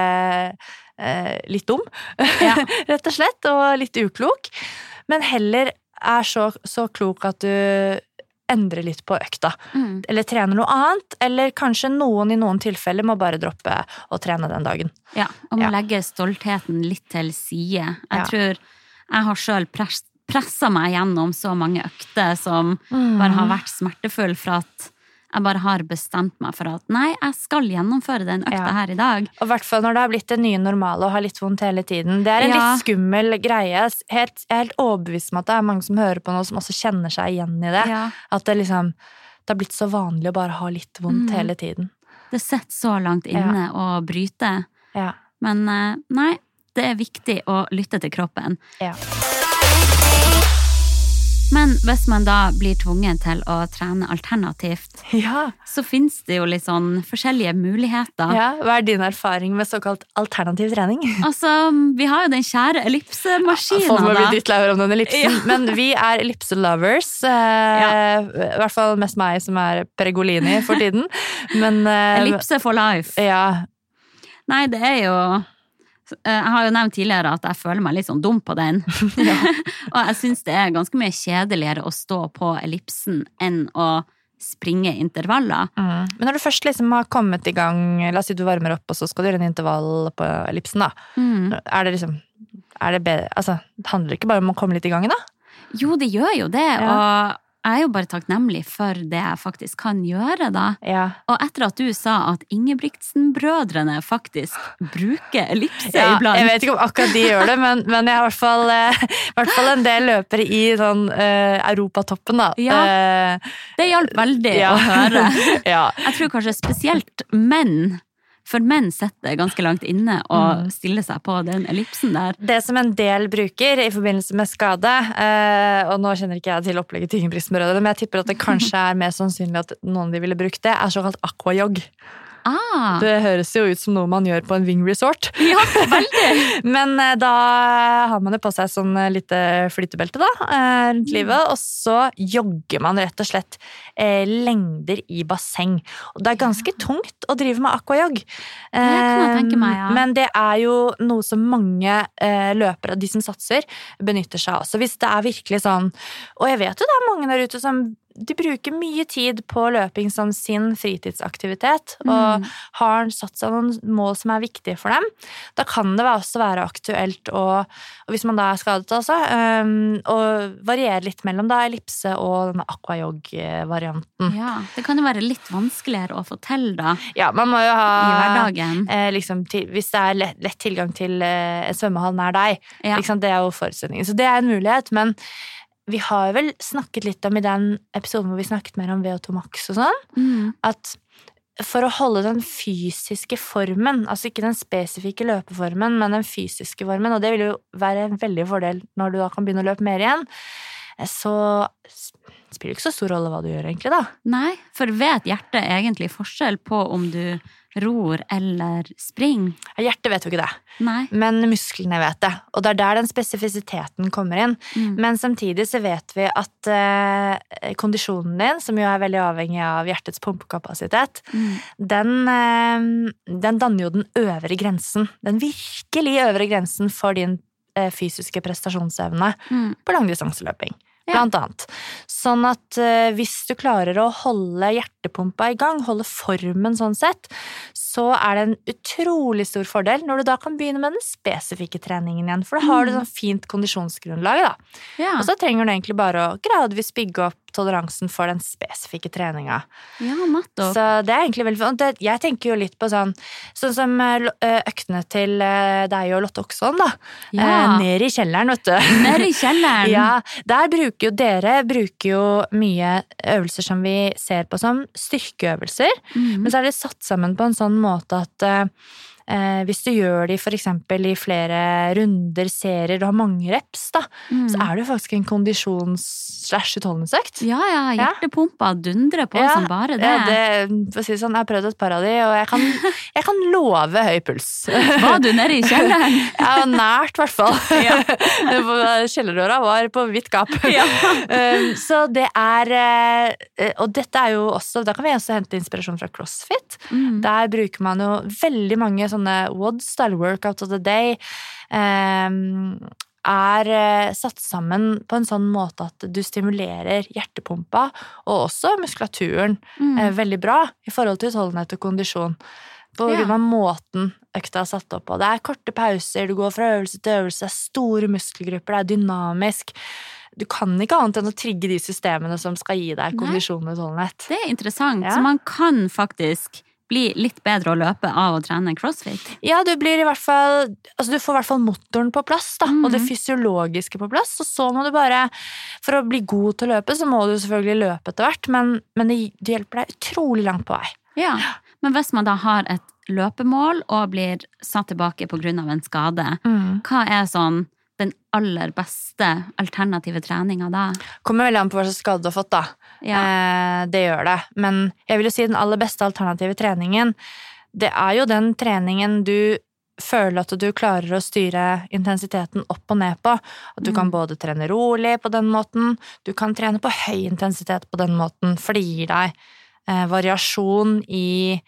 eh, litt dum, ja. Rett og slett, og litt uklok, men heller er så, så klok at du endre litt på økta, mm. eller trene noe annet, eller kanskje noen i noen tilfeller må bare droppe å trene den dagen. Ja, og må ja. Legge stoltheten litt til side. Jeg ja. Tror jeg har selv press, presset meg gjennom så mange økter som mm. bare har vært smertefull for at jeg bare har bestemt meg for at nei, jeg skal gjennomføre den økta ja. Her i dag. Og i hvert fall når det har blitt det nye normale og har litt vondt hele tiden. Det er en ja. Litt skummel greie. Helt, jeg er helt overbevist om at det er mange som hører på noe som også kjenner seg igjen i det. Ja. At det liksom, det har blitt så vanlig å bare ha litt vondt mm. hele tiden. Det sitter så langt inne ja. Å bryte. Ja. Men nei, det er viktig å lytte til kroppen. Ja. Men hvis man da blir tvunget til å trene alternativt, ja. Så finnes det jo litt sånn forskjellige muligheter. Ja, hva er din erfaring med såkalt alternativ trening? Altså, vi har jo den kjære ellipsemaskinen ja, folk må bli drittlei om den ellipsen, ja. Men vi er ellipselovers, eh, ja. I hvert fall mest meg som er Peregolini for tiden. Men, eh, ellipse for life. Ja. Nei, det er jo... Jeg har jo nevnt tidligere at jeg føler meg litt sånn dum på den. Ja. Og jeg synes det er ganske mye kjedeligere å stå på ellipsen enn å springe intervaller. Mm. Men når du først liksom har kommet i gang, la oss si du varmer opp, og så skal du gjøre en intervall på ellipsen da. Mm. Er det liksom, er det bedre, altså, det handler ikke bare om å komme litt i gangen da? Jo, det gjør jo det, ja. Og jeg er jo bare takknemlig for det jeg faktisk kan gjøre da. Ja. Og etter at du sa at Ingebrigtsen-brødrene faktisk bruker ellipse ja, iblant. Jeg vet ikke om akkurat de gjør det, men, men jeg har i hvert fall, eh, i hvert fall en del løpere i sånn eh, Europatoppen da. Ja, eh, det hjalp veldig ja. Å høre. Ja. Jeg tror kanskje spesielt menn, for menn setter ganske langt inne og mm. stiller seg på den ellipsen der. Det som en del bruker i forbindelse med skade, eh, og nå kjenner ikke jeg til opplegget til Ingebrigtsen-brødrene, men jeg tipper at det kanskje er mer sannsynlig at noen av de ville brukt det, er såkalt aquajog. Ah. Det høres jo ut som noe man gjør på en wing resort. Ja, veldig. Men eh, da har man jo på seg sånn lite flytebelte da, eh, rundt livet, og så jogger man rett og slett eh, lengder i basseng. Og det er ganske tungt å drive med aquajog. Det kan jeg tenke meg, ja. Men det er jo noe som mange eh, løpere, de som satser, benytter seg av. Så hvis det er virkelig sånn, og jeg vet jo det er mange der ute som de bruker mye tid på løping som sin fritidsaktivitet, og mm. har satt seg noen mål som er viktige for dem, da kan det også være aktuelt, og, og hvis man da er skadet også, um, og variere litt mellom da ellipse og denne aquajog-varianten. Ja, det kan jo være litt vanskeligere å få til da. Ja, man må jo ha i hverdagen. Eh, liksom, til, hvis det er lett, lett tilgang til eh, en svømmehall nær deg, ja. Liksom, det er jo forutsetningen. Så det er en mulighet, men vi har vel snakket litt om i den episoden hvor vi snakket mer om V O to Max og sånn, mm. at for å holde den fysiske formen, altså ikke den spesifikke løpeformen, men den fysiske formen, og det vil jo være en veldig fordel når du da kan begynne å løpe mer igjen, så spiller det ikke så stor rolle hva du gjør egentlig da. Nei, for vet hjertet egentlig forskjell på om du ror eller spring? Hjertet vet jo ikke det. Nei. Men musklene vet det. Og det er der den spesifisiteten kommer inn. Mm. Men samtidig så vet vi at eh, kondisjonen din, som jo er veldig avhengig av hjertets pumpekapasitet, mm. den, eh, den danner jo den øvre grensen. Den virkelig øvre grensen for din eh, fysiske prestasjonsevne mm. på langdistanseløping. Blant annet. Sånn at eh, hvis du klarer å holde hjertepumpa i gang, holde formen sånn sett, så er det en utrolig stor fordel når du da kan begynne med den spesifikke treningen igjen, for da har du sånn fint kondisjonsgrunnlag da. Ja. Og så trenger du egentlig bare å gradvis bygge opp toleransen for den spesifikke treninga. Ja, nettopp. Så det er egentlig veldig fint. Jeg tenker jo litt på sånn, sånn som øktene til deg og Lotte Oksholm da. Ja. Ned i kjelleren, vet du. Ned i kjelleren? Ja, der bruker jo dere bruker jo mye øvelser som vi ser på som styrkeøvelser, mm. men så er det satt sammen på en sånn måte at Eh, hvis du gjør de for eksempel i flere runder, serier, du har mange reps da, mm. så er det jo faktisk en kondisjons-slash-utholdenhetsøkt. Ja, ja, hjertepumpa dundrer på ja, som bare det. Ja, det, for å si det sånn, jeg har prøvd et par av de, og jeg kan, jeg kan love høy puls. Var du nede i kjelleren? Ja, nært i hvert fall. Ja. Kjellerdøra var på vidt gap. Ja. Så det er, og dette er jo også, da kan vi også hente inspirasjon fra CrossFit. Mm. Der bruker man jo veldig mange sånne W O D, style workout of the day, eh, er satt sammen på en sånn måte at du stimulerer hjertepumpa, og også muskulaturen mm. eh, veldig bra i forhold til utholdenhet og kondisjon. På grunn av måten økta er satt opp på. Det er korte pauser, du går fra øvelse til øvelse, det er store muskelgrupper, det er dynamisk. Du kan ikke annet enn å trigge de systemene som skal gi deg kondisjon og utholdenhet. Det er interessant, ja. Så man kan faktisk bli litt bedre å løpe av å trene CrossFit? Ja, du blir i hvert fall, altså du får i hvert fall motoren på plass da, mm. og det fysiologiske på plass, og så må du bare, for å bli god til å løpe, så må du selvfølgelig løpe etter hvert, men, men det, det hjelper deg utrolig langt på vei. Ja, men hvis man da har et løpemål og blir satt tilbake på grunn av en skade, mm. hva er sånn den aller beste alternative treninga da? Kommer veldig an på hva slags skade du har fått da. Ja. Eh, det gjør det. Men jeg vil jo si den aller beste alternative treningen, det er jo den treningen du føler at du klarer å styre intensiteten opp og ned på. At du mm. kan både trene rolig på den måten, du kan trene på høy intensitet på den måten, for det gir deg eh, variasjon i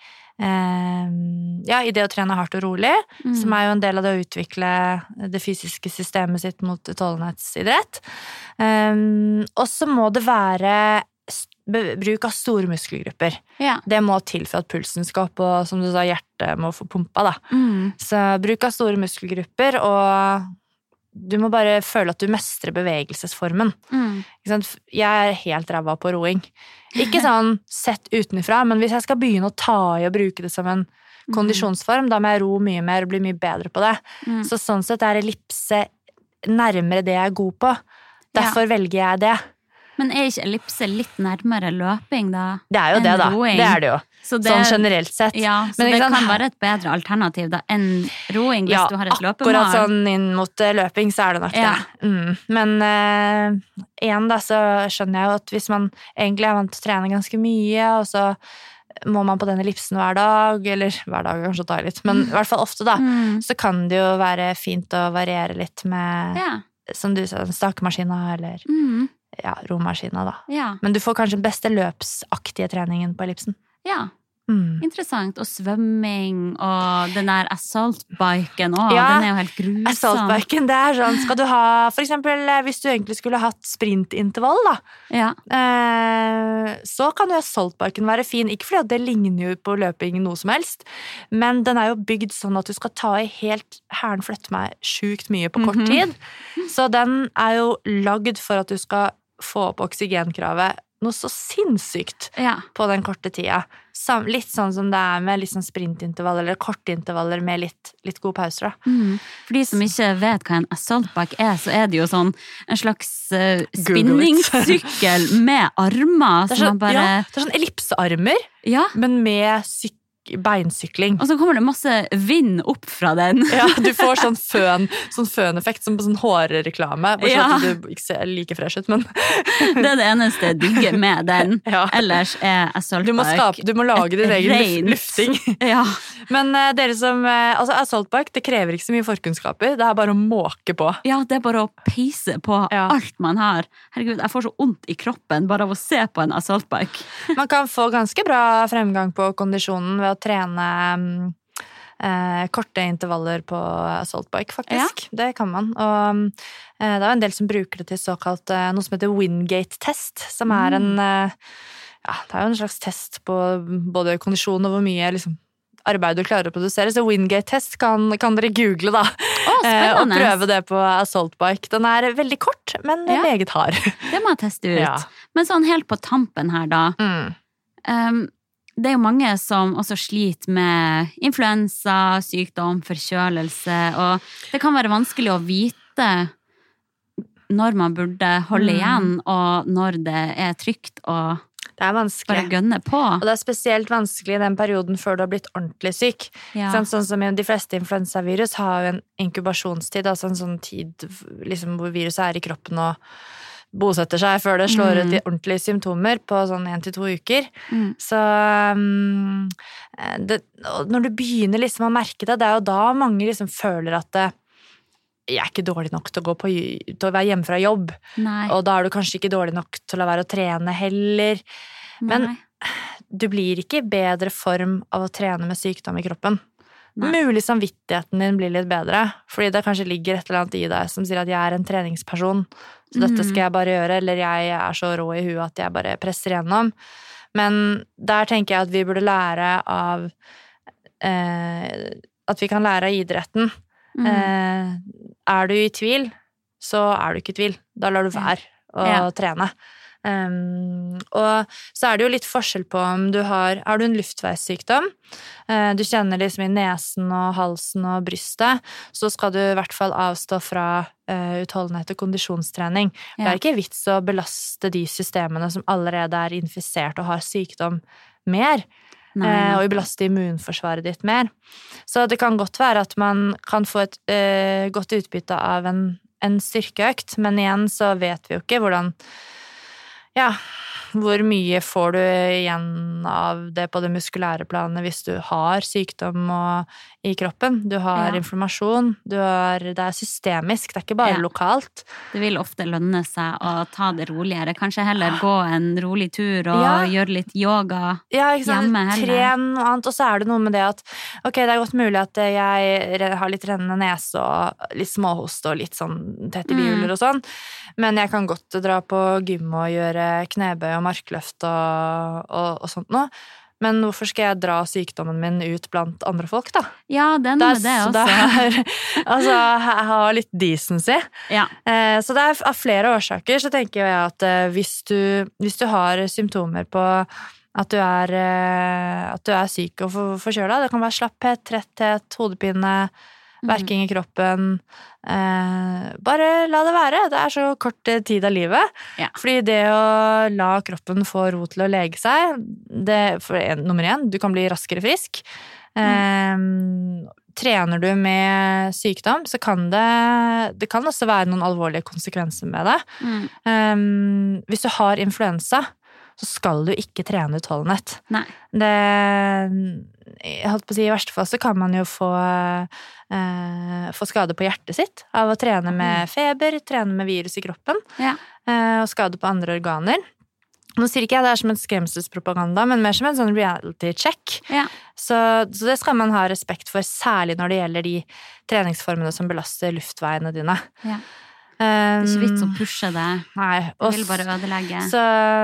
ja, i det å trene hardt og rolig, mm. som er jo en del av det å utvikle det fysiske systemet sitt mot utholdenhetsidrett. Um, og så må det være bruk av store muskelgrupper. Ja. Det må til for at pulsen skal opp, og som du sa, hjertet må få pumpa da. Mm. Så bruk av store muskelgrupper, og du må bare føle at du mestrer bevegelsesformen. Mm. Jeg er helt ræva på roing. Ikke sånn sett utenifra, men hvis jeg skal begynne å ta i og bruke det som en mm. kondisjonsform, da må jeg ro mye mer og bli mye bedre på det. Mm. Så sånn sett er ellipse nærmere det jeg er god på. Derfor ja. Velger jeg det. Men er ikke ellipse litt nærmere løping da? Det er jo det da, roing? Det er det jo. Så det, sånn generelt sett. Ja, så men, det kan være et bedre alternativ da enn roing hvis ja, du har et løpemål. Ja, akkurat sånn inn mot løping så er det nok ja. Det. Mm. Men uh, igjen da så skjønner jeg jo at hvis man egentlig er vant til å trene ganske mye, og så må man på den ellipsen hver dag, eller hver dag kanskje ta litt, men i hvert fall ofte da, mm. så kan det jo være fint å variere litt med, ja. Som du sa, stakemaskina eller mm. ja, romaskina da. Ja. Men du får kanskje den beste løpsaktige treningen på ellipsen. Ja, Mm. Interessant. Og svømming, og den der assault-biken, å, Ja, den er jo helt grusom. Assault-biken, det er sånn, skal du ha, for eksempel, hvis du egentlig skulle hatt sprintintervall, da, Ja. eh, så kan jo assault-biken være fin, ikke fordi at det ligner jo på løping noe som helst, men den er jo bygd sånn at du skal ta i helt, herren flytter meg sjukt mye på kort Mhm. tid, så den er jo lagd for at du skal få opp oksygenkravet noe så sinnssykt Ja. på den korte tida. Sam, litt sånn som det er med litt sånn sprintintervaller, eller korte intervaller med litt, litt gode pauser, da. Mm. For de som ikke vet hva en assault bike er, så er det jo sånn en slags uh, Google it. spinningsykkel med armer. Det er, som sånn, man bare, ja, det er sånn ellipsearmer, ja. men med syk beinsykling. Og så kommer det masse vind opp fra den. Ja, du får sånn føn, sånn føneffekt som på sånn hårreklame. Bare Ja. sånn at du ikke ser like fresh ut, men Det er det eneste jeg digger med den. Ja. Ellers er assault du må, bike skape, du må lage din et egen rent- luf- lufting. Ja. Men eh, dere som, eh, altså assault bike, det krever ikke så mye forkunnskaper, det er bare å måke på. ja, det er bare å peise på Ja. alt man har. Herregud, jeg får så vondt i kroppen bare av å se på en assault bike. Man kan få ganske bra fremgang på kondisjonen ved å trene mm, eh, korte intervaller på assault bike, faktisk. Det kan man. Og eh, det er jo en del som bruker det til såkalt eh, noe som heter Wingate-test, som er en eh, ja, det er jo en slags test på både kondisjon og hvor mye liksom, arbeid du klarer å produsere. Så Wingate-test kan, kan dere google, da. Å, Eh, og spennende. prøve det på assault bike. Den er veldig kort, men Ja. meget hard. Det må jeg teste ut. Ja. Men sånn helt på tampen her da, Mm. um, det er jo mange som også sliter med influensa, sykdom, forkjølelse, og det kan være vanskelig å vite når man burde holde Mm. igjen, og når det er trygt å Det er vanskelig. bare gønne på. Og det er spesielt vanskelig i den perioden før du har blitt ordentlig syk. Ja. Sånn, sånn som i de fleste influensavirus har jo en inkubasjonstid, altså en sånn tid liksom, hvor viruset er i kroppen og bosetter seg før det slår ut i ordentlige symptomer på sånn en til to uker. Mm. Så um, det, og når du begynner liksom å merke det, det er jo da mange liksom føler at det, jeg er ikke dårlig nok til å, gå på, til å være hjemme fra jobb, Nei. og da er du kanskje ikke dårlig nok til å la være å trene heller. Men Nei. du blir ikke i bedre form av å trene med sykdom i kroppen. Nei. Mulig samvittigheten din blir litt bedre, fordi det kanskje ligger et eller annet i deg som sier at jeg er en treningsperson, så dette skal jeg bare gjøre, eller jeg er så rå i huet at jeg bare presser igjennom. Men der tenker jeg at vi burde lære av eh, at vi kan lære av idretten. Mm. Eh, er du i tvil, så er du ikke i tvil. Da lar du være å Ja. trene. Um, og så er det jo litt forskjell på om du har Har du en luftveissykdom, uh, du kjenner liksom i nesen og halsen og brystet, så skal du i hvert fall avstå fra uh, utholdenhet og kondisjonstrening. Ja. Det er ikke vits å belaste de systemene som allerede er infisert og har sykdom, mer. Nei, Eh, nei. og belaste immunforsvaret ditt mer. Så det kan godt være at man kan få et eh, godt utbytte av en, en styrkeøkt, men igjen så vet vi jo ikke hvordan Ja, hvor mye får du igjen av det på det muskulære planet hvis du har sykdom og, i kroppen? Du har Ja. informasjon, du har, det er systemisk, det er ikke bare Ja. lokalt. Det vil ofte lønne seg å ta det roligere. Kanskje heller gå en rolig tur og Ja. gjøre litt yoga. Ja, ikke sant? Hjemme heller. Tren og annet, og så er det noe med det at ok, det er godt mulig at jeg re- har litt rennende nese og litt småhost og litt sånn tett i bihulor og sånn, men jeg kan godt dra på gym og gjøre knebøy og markløft og, og, og sånt noe. Men hvorfor skal jeg dra sykdommen min ut blant andre folk, da? Ja, det er noe med det så også. det er, altså, jeg har litt decency. Ja. Eh, Så det er av flere årsaker, så tenker jeg at eh, hvis du, hvis du har symptomer på at du er, eh, at du er syk og for- forkjøla, det kan være slapphet, tretthet, hodepine, verking i kroppen, eh, bare la det være. Det er så kort eh, tid av livet. Ja. Fordi det å la kroppen få ro til å lege seg, det, for en, nummer én, du kan bli raskere frisk. Eh, trener du med sykdom, så kan det, det kan også være noen alvorlige konsekvenser med det. Mm. Eh, hvis du har influensa, så skal du ikke trene utholdenhet. Nei. Det, jeg holdt på å si, i verste fall så kan man jo få, eh, få skade på hjertet sitt av å trene med feber, trene med virus i kroppen, Ja. eh, og skade på andre organer. nå sier ikke jeg det er som en skremselspropaganda, men mer som en sånn reality-check. Ja. Så, så det skal man ha respekt for, særlig når det gjelder de treningsformene som belaster luftveiene dine. Ja. Um, Det er ikke vits å pushe det. Nei. Det vil bare ødelegge. Så,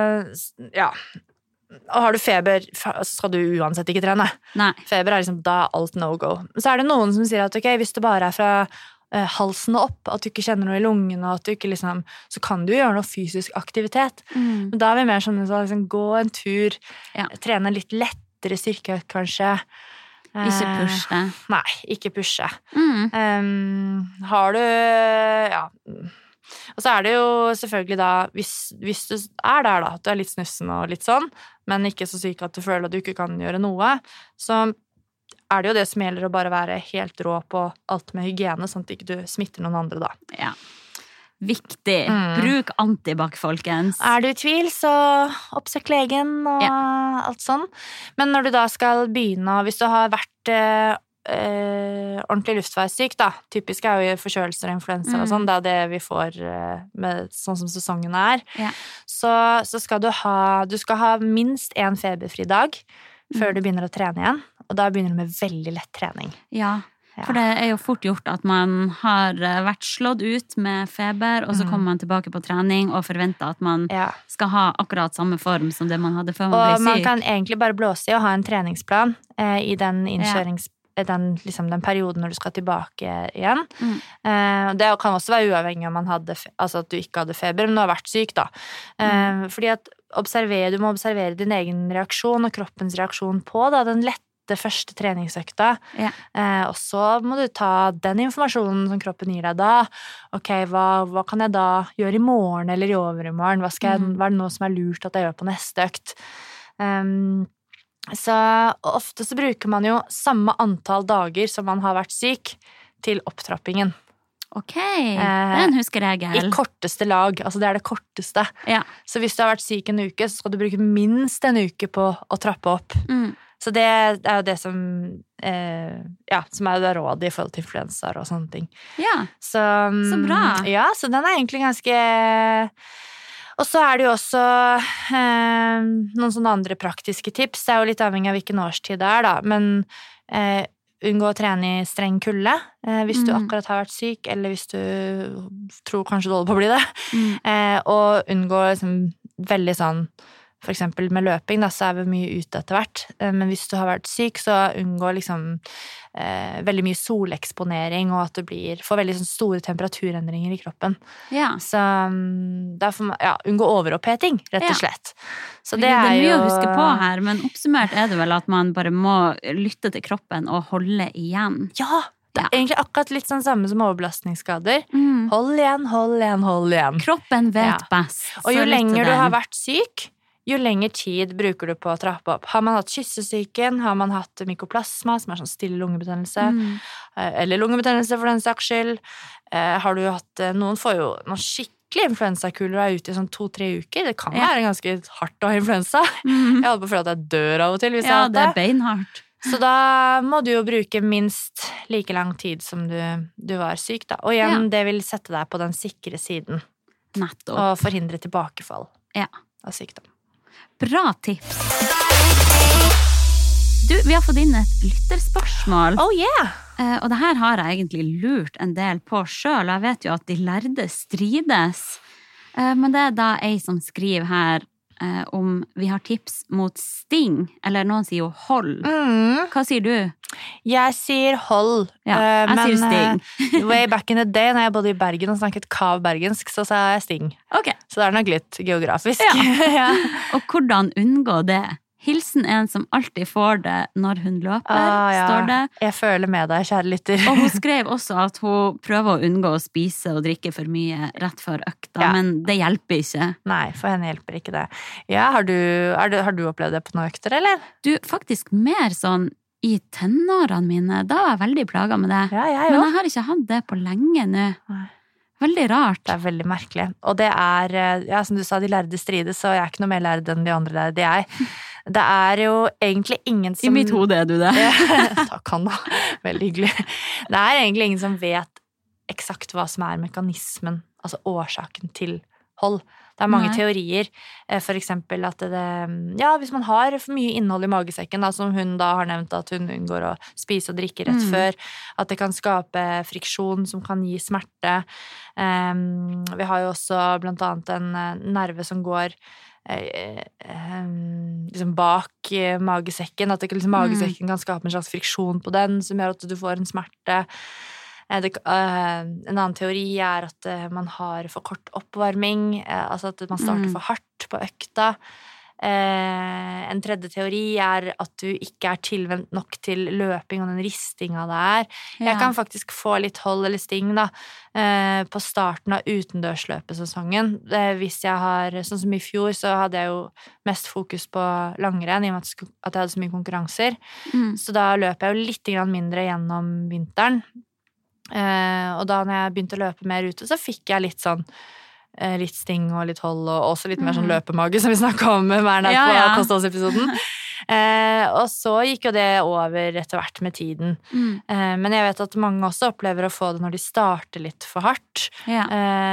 ja. Og har du feber, så skal du uansett ikke trene. Nei. Feber er liksom da alt no-go. Så er det noen som sier at ok, hvis det bare er fra uh, halsen og opp, at du ikke kjenner noe i lungene, at du ikke liksom, så kan du gjøre noe fysisk aktivitet. Mm. Men da er vi mer sånn at liksom, gå en tur, Ja. trene litt lettere styrke, kanskje. Ikke push det. Eh, nei, ikke pushe. Mm. Um, har du, ja... Og så er det jo selvfølgelig da, hvis, hvis du er der da, at du er litt snussen og litt sånn, men ikke så syk at du føler at du ikke kan gjøre noe, så er det jo det som gjelder å bare være helt rå på alt med hygiene, sånn at ikke du smitter noen andre da. Ja. Viktig. Mm. Bruk antibac, folkens. Er du i tvil, så oppsøk legen og alt sånn. Men når du da skal begynne, hvis du har vært eh, eh, ordentlig luftveissyk, da, typisk er jo forkjølelser og influenser og sånn, det er det vi får eh, med sånn som sesongen er, Ja. så, så skal du ha, du skal ha minst en feberfri dag før du begynner å trene igjen, og da begynner du med veldig lett trening. Ja. For det er jo fort gjort at man har vært slått ut med feber, og så kommer man tilbake på trening og forventer at man Ja. skal ha akkurat samme form som det man hadde før man Og ble man syk. kan egentlig bare blåse i og ha en treningsplan eh, i den innkjørings Den, liksom, den perioden når du skal tilbake igjen. Mm. Eh, det kan også være uavhengig om man hadde, altså at du ikke hadde feber, men du har vært syk da. Eh, Mm. fordi at observer, du må observere din egen reaksjon og kroppens reaksjon på da, den lette første treningsøkta. Ja. Eh, og så må du ta den informasjonen som kroppen gir deg da. Ok, hva, hva kan jeg da gjøre i morgen eller i overmorgen? Hva, skal jeg, Mm. hva er det nå som er lurt at jeg gjør på neste økt? Um, Så ofte så bruker man jo samme antall dager som man har vært syk til opptrappingen. Ok, det er en huskeregel. I korteste lag, altså det er det korteste. Ja. Så hvis du har vært syk en uke, så skal du bruke minst en uke på å trappe opp. Mm. Så det er jo det som, eh, ja, som er jo det rådet i forhold til influensaer og sånne ting. Ja. Så, Så bra. Ja, så den er egentlig ganske... Og så er det jo også eh, noen sånne andre praktiske tips. Det er jo litt avhengig av hvilken årstid det er, da. Men eh, unngå å trene i streng kulde eh, hvis du Mm. akkurat har vært syk, eller hvis du tror kanskje du holder på å bli det. Mm. Eh, og unngå liksom veldig sånn, for eksempel med løping, da, så er vi mye ute etter hvert. Eh, men hvis du har vært syk, så unngå liksom eh, veldig mye soleksponering, og at du blir, får veldig sånn store temperaturendringer i kroppen. Ja. Så um, derfor, ja, unngå overoppheting, rett og Ja. slett. Så Det, det er, er mye jo å huske på her, men oppsummert er det vel at man bare må lytte til kroppen og holde igjen. Ja, det er Ja. egentlig akkurat litt sånn samme som overbelastningsskader. Mm. Hold igjen, hold igjen, hold igjen. Kroppen vet Ja. best. Og så jo lytt til lenger du den. har vært syk, jo lengre tid bruker du på å trappe opp. Har man hatt kyssesyken, har man hatt mykoplasma, som er sånn stille lungebetennelse, Mm. eh, eller lungebetennelse for den saks skyld, eh, har du hatt, eh, noen får jo noen skikkelig influensakuler og er ute i sånn to-tre uker. Det kan Ja. være ganske hardt å ha influensa. Mm. Jeg holder på å føle at jeg dør av og til hvis jeg Ja, har det er hatt det. beinhardt. Så da må du jo bruke minst like lang tid som du, du var syk, da. Og igjen, Ja. det vil sette deg på den sikre siden Nettopp. og forhindre tilbakefall Ja. av sykdom. Bra tips. Du, vi har fått inn et lytterspørsmål. Oh yeah! Eh, og det her har jeg egentlig lurt en del på selv, og jeg vet jo at de lærde strides. Eh, men det er da ei som skriver her eh, om vi har tips mot sting, eller noen sier jo hold. Mm. Hva sier du? Jeg sier hold. Ja, eh, jeg sier sting. eh, way back in the day, når jeg bodde i Bergen og snakket kav-bergensk, så sa jeg sting. Ok. Så det er nok litt geografisk. Ja. Ja. Og hvordan unngå det? Hilsen en som alltid får det når hun løper, Ah, ja. står det. Jeg føler med deg, kjære lytter. Og hun skrev også at hun prøver å unngå å spise og drikke for mye rett før økta, Ja. men det hjelper ikke. Nei, for henne hjelper ikke det. Ja, har du, er du, har du opplevd det på noen økter, eller? Du, faktisk mer sånn i tenårene mine, da var jeg veldig plaget med det. Ja, jeg Men òg. jeg har ikke hatt det på lenge nå. Nei. Veldig rart. Det er veldig merkelig. Og det er, eh, ja, som du sa, de lærde strides, så jeg er ikke noe mer lærd enn de andre lærde jeg. Det er jo egentlig ingen som... I mitt hode er du det. Ja, takk, Hanna. Veldig hyggelig. Det er egentlig ingen som vet eksakt hva som er mekanismen, altså årsaken til hold. Det er mange Nei. teorier, for eksempel at det, ja, hvis man har for mye innhold i magesekken, da, som hun da har nevnt at hun unngår å spise og drikke rett mm. før, at det kan skape friksjon som kan gi smerte. Um, vi har jo også blant annet en nerve som går eh, eh, liksom bak magesekken, at det, liksom, magesekken mm. kan skape en slags friksjon på den, som gjør at du får en smerte. Det, uh, en annen teori er at uh, man har for kort oppvarming, uh, altså at man starter mm. for hardt på økta. Uh, en tredje teori er at du ikke er tilvendt nok til løping og den ristinga det er. Ja. Jeg kan faktisk få litt hold eller sting da, uh, på starten av utendørsløpesesongen. Uh, hvis jeg har, sånn som i fjor, så hadde jeg jo mest fokus på langrenn, i og med at jeg hadde så mye konkurranser. Mm. Så da løper jeg jo litt grann mindre gjennom vinteren. Uh, og da når jeg begynte å løpe mer ute, så fikk jeg litt sånn uh, litt sting og litt hold, og også litt mer sånn løpemage, som vi snakket om med Merne ja, på ja. Kostholdsepisoden. uh, og så gikk jo det over etter hvert med tiden. Mm. Uh, men jeg vet at mange også opplever å få det når de starter litt for hardt. Ja.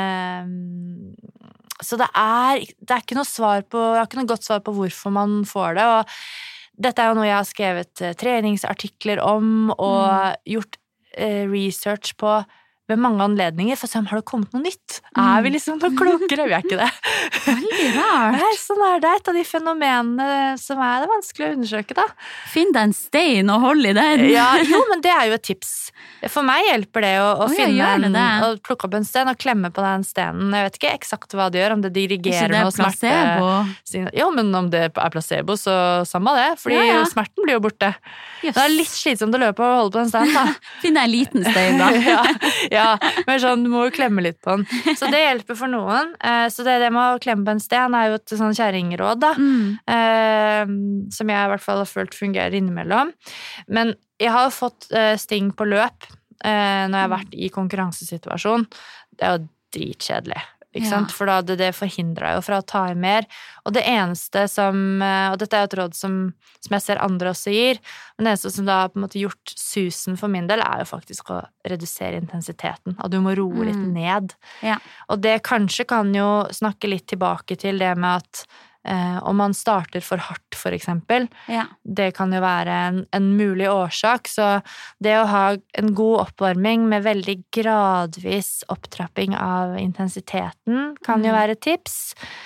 Uh, så det er, det er ikke noe svar på, jeg har ikke noe godt svar på hvorfor man får det, og dette er jo noe jeg har skrevet uh, treningsartikler om, og mm. gjort research på ved mange anledninger, for å se om har det kommet noe nytt. Mm. Er vi liksom noe klokere? Vi er ikke det. Veldig rart. Nei, sånn er det. Et av de fenomenene som er det vanskelig å undersøke, da. Finn deg en stein og hold i den. Ja, jo, men det er jo et tips. For meg hjelper det å, å oh, finne en, og plukke opp en sten og klemme på den stenen. Jeg vet ikke eksakt hva det gjør, om det dirigerer det noe smerte. Placebo? Jo, men om det er placebo, så samme det, fordi ja, ja. Smerten blir jo borte. Yes. Det er litt slitsomt å løpe og holde på den steinen, da. Finn deg en liten stein, da. ja, ja, men sånn, du må jo klemme litt på den. Så det hjelper for noen. Så det, det med å klemme på en sten er jo et sånn kjerringråd, da. Mm. Eh, som jeg i hvert fall har følt fungerer innimellom. Men jeg har jo fått eh, sting på løp eh, når jeg har vært i konkurransesituasjon. Det er jo dritkjedelig. Ikke sant? Ja. For da det, det forhindrer jo fra å ta i mer. Og det eneste som, og dette er jo et råd som, som jeg ser andre også gir, men det eneste som da har på en måte gjort susen for min del, er jo faktisk å redusere intensiteten. At du må roe mm. litt ned. Ja. Og det kanskje kan jo snakke litt tilbake til det med at Eh, om man starter for hardt, for eksempel. Ja. Det kan jo være en, en mulig årsak, så det å ha en god oppvarming med veldig gradvis opptrapping av intensiteten kan jo mm. være et tips.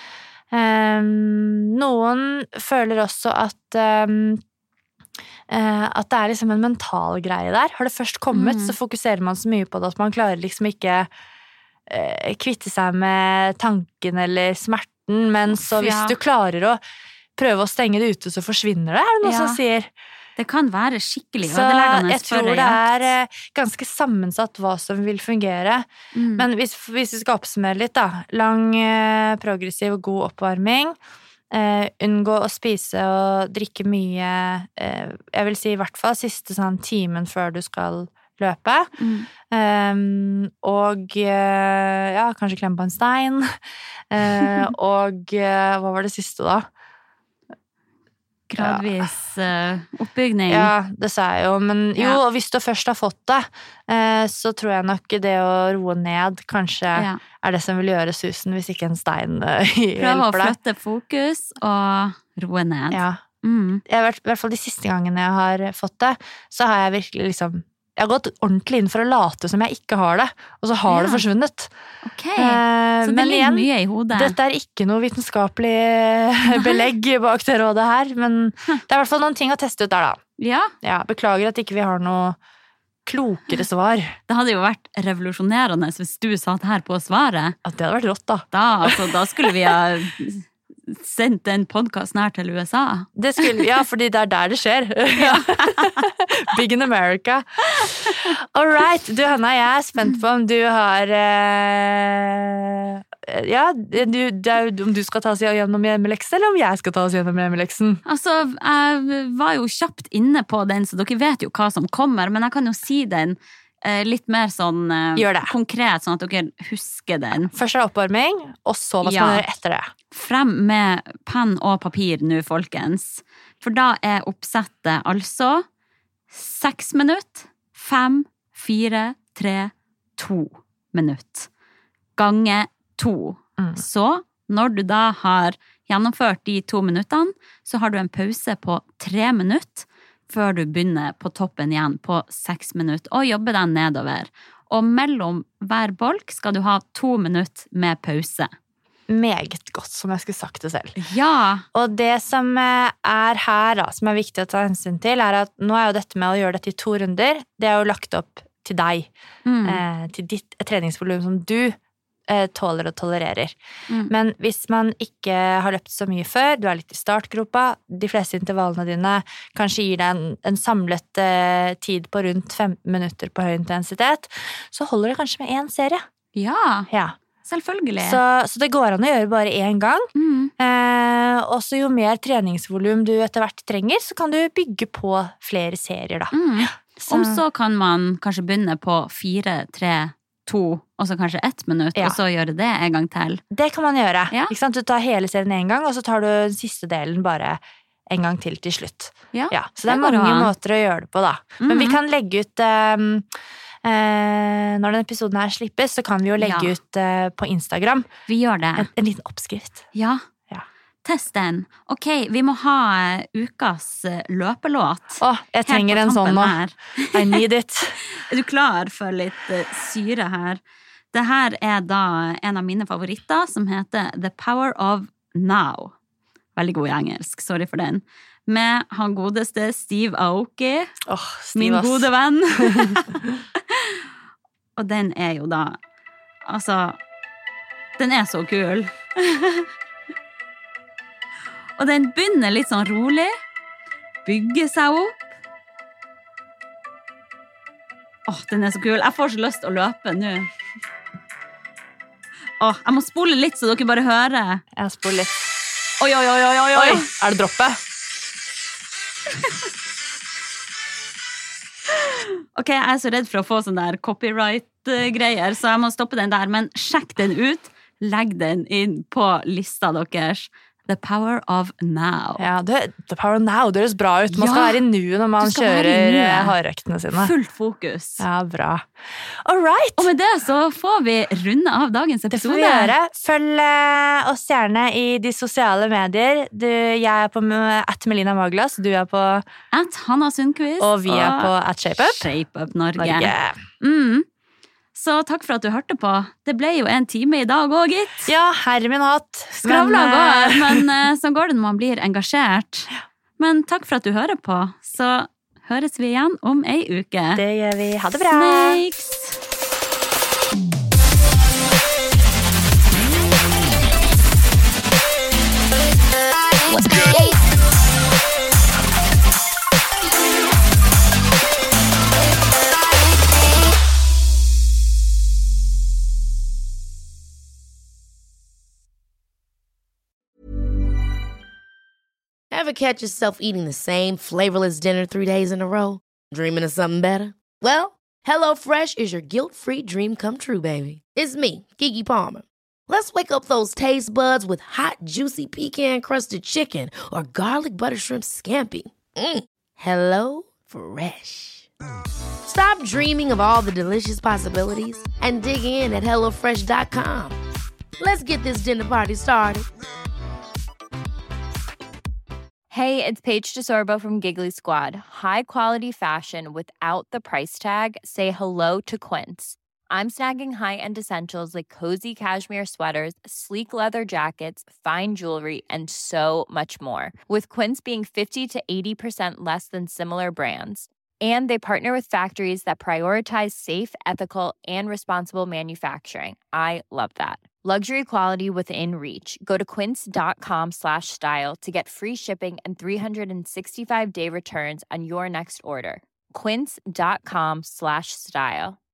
Um, noen føler også at um, uh, at det er liksom en mental greie der. Har det først kommet, mm. så fokuserer man så mye på det at man klarer liksom ikke uh, kvitte seg med tanken eller smerten. Men så hvis ja. Du klarer å prøve å stenge det ute, så forsvinner det, er det noe ja. Som sier. Det kan være skikkelig ødeleggende. Så jeg tror det er ganske sammensatt hva som vil fungere. Mm. Men hvis, hvis vi skal oppsummere litt, da. Lang, progressiv og god oppvarming. Uh, unngå å spise og drikke mye, uh, jeg vil si i hvert fall siste sånn timen før du skal løpe, mm. um, og uh, ja, kanskje klemme på en stein, uh, og uh, hva var det siste da? Gradvis uh, oppbygning. Ja, det sa jeg jo, men jo, ja. Og hvis du først har fått det, uh, så tror jeg nok det å roe ned kanskje ja. Er det som vil gjøre susen, hvis ikke en stein uh, hjelper deg. Prøv å flytte fokus og roe ned. Ja. Mm. Jeg, I hvert fall de siste gangene jeg har fått det, så har jeg virkelig liksom jeg har gått ordentlig inn for å late som jeg ikke har det, og så har ja. Det forsvunnet. Ok, så det ligger mye i hodet. Dette er ikke noe vitenskapelig belegg bak det rådet her, men det er i hvert fall noen ting å teste ut der da. Ja. Ja, beklager at ikke vi har noe klokere svar. Det hadde jo vært revolusjonerende hvis du satt her på svaret. At det hadde vært rått da. Da, altså, da skulle vi ha sendt den podcasten her til U S A. Det skulle, ja, fordi det er der det skjer. Ja. Big in America. All right, du Hanna, jeg er spent på om du har uh, ja, du, er, om du skal ta oss gjennom hjemmeleksen, eller om jeg skal ta oss gjennom hjemmeleksen. Altså, jeg var jo kjapt inne på den, så dere vet jo hva som kommer, men jeg kan jo si den litt mer sånn konkret, sånn at dere husker den. Først er det oppvarming, og så hva skal man gjøre etter det? Frem med penn og papir nå, folkens. For da er oppsettet altså seks minutt, fem, fire, tre, to minutt. Gange to. Mm. Så Når du da har gjennomført de to minuttene, så har du en pause på tre minutter før du begynner på toppen igjen på seks minutter, og jobber deg nedover. Og mellom hver bolk skal du ha to minutter med pause. Meget godt, som jeg skulle sagt det selv. Ja. Og det som er her, da, som er viktig å ta hensyn til, er at nå er jo dette med å gjøre dette i to runder, det er jo lagt opp til deg, Mm. eh, til ditt treningsvolum som du eh, tåler og tolererer. Mm. Men hvis man ikke har løpt så mye før, du er litt i startgropa, de fleste intervallene dine kanskje gir deg en, en samlet eh, tid på rundt femten minutter på høy intensitet, så holder det kanskje med en serie. Ja, Ja. selvfølgelig. Så, så det går an å gjøre bare én gang. Mm. Eh, også jo mer treningsvolum du etter hvert trenger, så kan du bygge på flere serier, da. Mm. Så, Om så kan man kanskje begynne på fire, tre, to, og så kanskje ett minutt, Ja. og så gjøre det en gang til. det kan man gjøre. Ja. Ikke sant? Du tar hele serien en gang, og så tar du den siste delen bare en gang til til slutt. Ja, Ja, så det er går mange an. måter å gjøre det på, da. Men vi Mhm. kan legge ut um, eh, Når denne episoden her slippes, så kan vi jo legge Ja. ut eh, på Instagram Vi gjør det. en, en liten oppskrift. Ja. Ja. Test den. Ok, vi må ha ukas eh, løpelåt. Å, jeg Helt trenger på en sånn tampen nå. her. I need it. Er du klar for litt eh, syre her? Det her er da en av mine favoritter, som heter The Power of Now. Veldig god i engelsk, sorry for den. Med han godeste Steve Aoki, Åh, min stiv, ass. gode venn. Og den er jo da, altså, den er så kul. Og den begynner litt sånn rolig, bygger seg opp. Åh, den er så kul. Jeg får så lyst til å løpe nå. Åh, jeg må spole litt så dere bare hører. Jeg spoler litt. Oi, oi, oi, oi, oi. Oi, er det droppet? Ok, jeg er så redd for å få sånne der copyright-greier, så jeg må stoppe den der, men sjekk den ut. Legg den inn på lista deres. The Power of Now. Ja, det, The Power of Now, det høres bra ut. Man Ja, skal være i nuet når man du skal være i kjører nuet. eh, hardøktene sine. Fullt fokus. Ja, bra. All right. Og med det så får vi runde av dagens Det episode. får vi gjøre. Følg eh, oss gjerne i de sosiale medier. Du, jeg er på at Melina Maglas, du er på At Hanna Sundqvist. Og vi er på at ShapeUp. ShapeUp Norge. Norge. Mm. Så takk for at du hørte på. Det ble jo en time i dag også, gitt. Ja, herre min hatt. Skravla Men, går, eh, men eh, sånn går det når man blir engasjert. Men takk for at du hører på. Så høres vi igjen om ei uke. Det gjør vi. Ha det bra. Snakes! Ever catch yourself eating the same flavorless dinner three days in a row? Dreaming of something better? Well, HelloFresh is your guilt-free dream come true, baby. It's me, Keke Palmer. Let's wake up those taste buds with hot, juicy pecan-crusted chicken or garlic butter shrimp scampi. Mm. Hello Fresh. Stop dreaming of all the delicious possibilities and dig in at hello fresh dot com. Let's get this dinner party started. Hey, it's Paige DeSorbo from Giggly Squad. High quality fashion without the price tag. Say hello to Quince. I'm snagging high-end essentials like cozy cashmere sweaters, sleek leather jackets, fine jewelry, and so much more. With Quince being fifty to eighty percent less than similar brands. And they partner with factories that prioritize safe, ethical, and responsible manufacturing. I love that. Luxury quality within reach. Go to quince.com slash style to get free shipping and three sixty-five day returns on your next order. Quince.com slash style.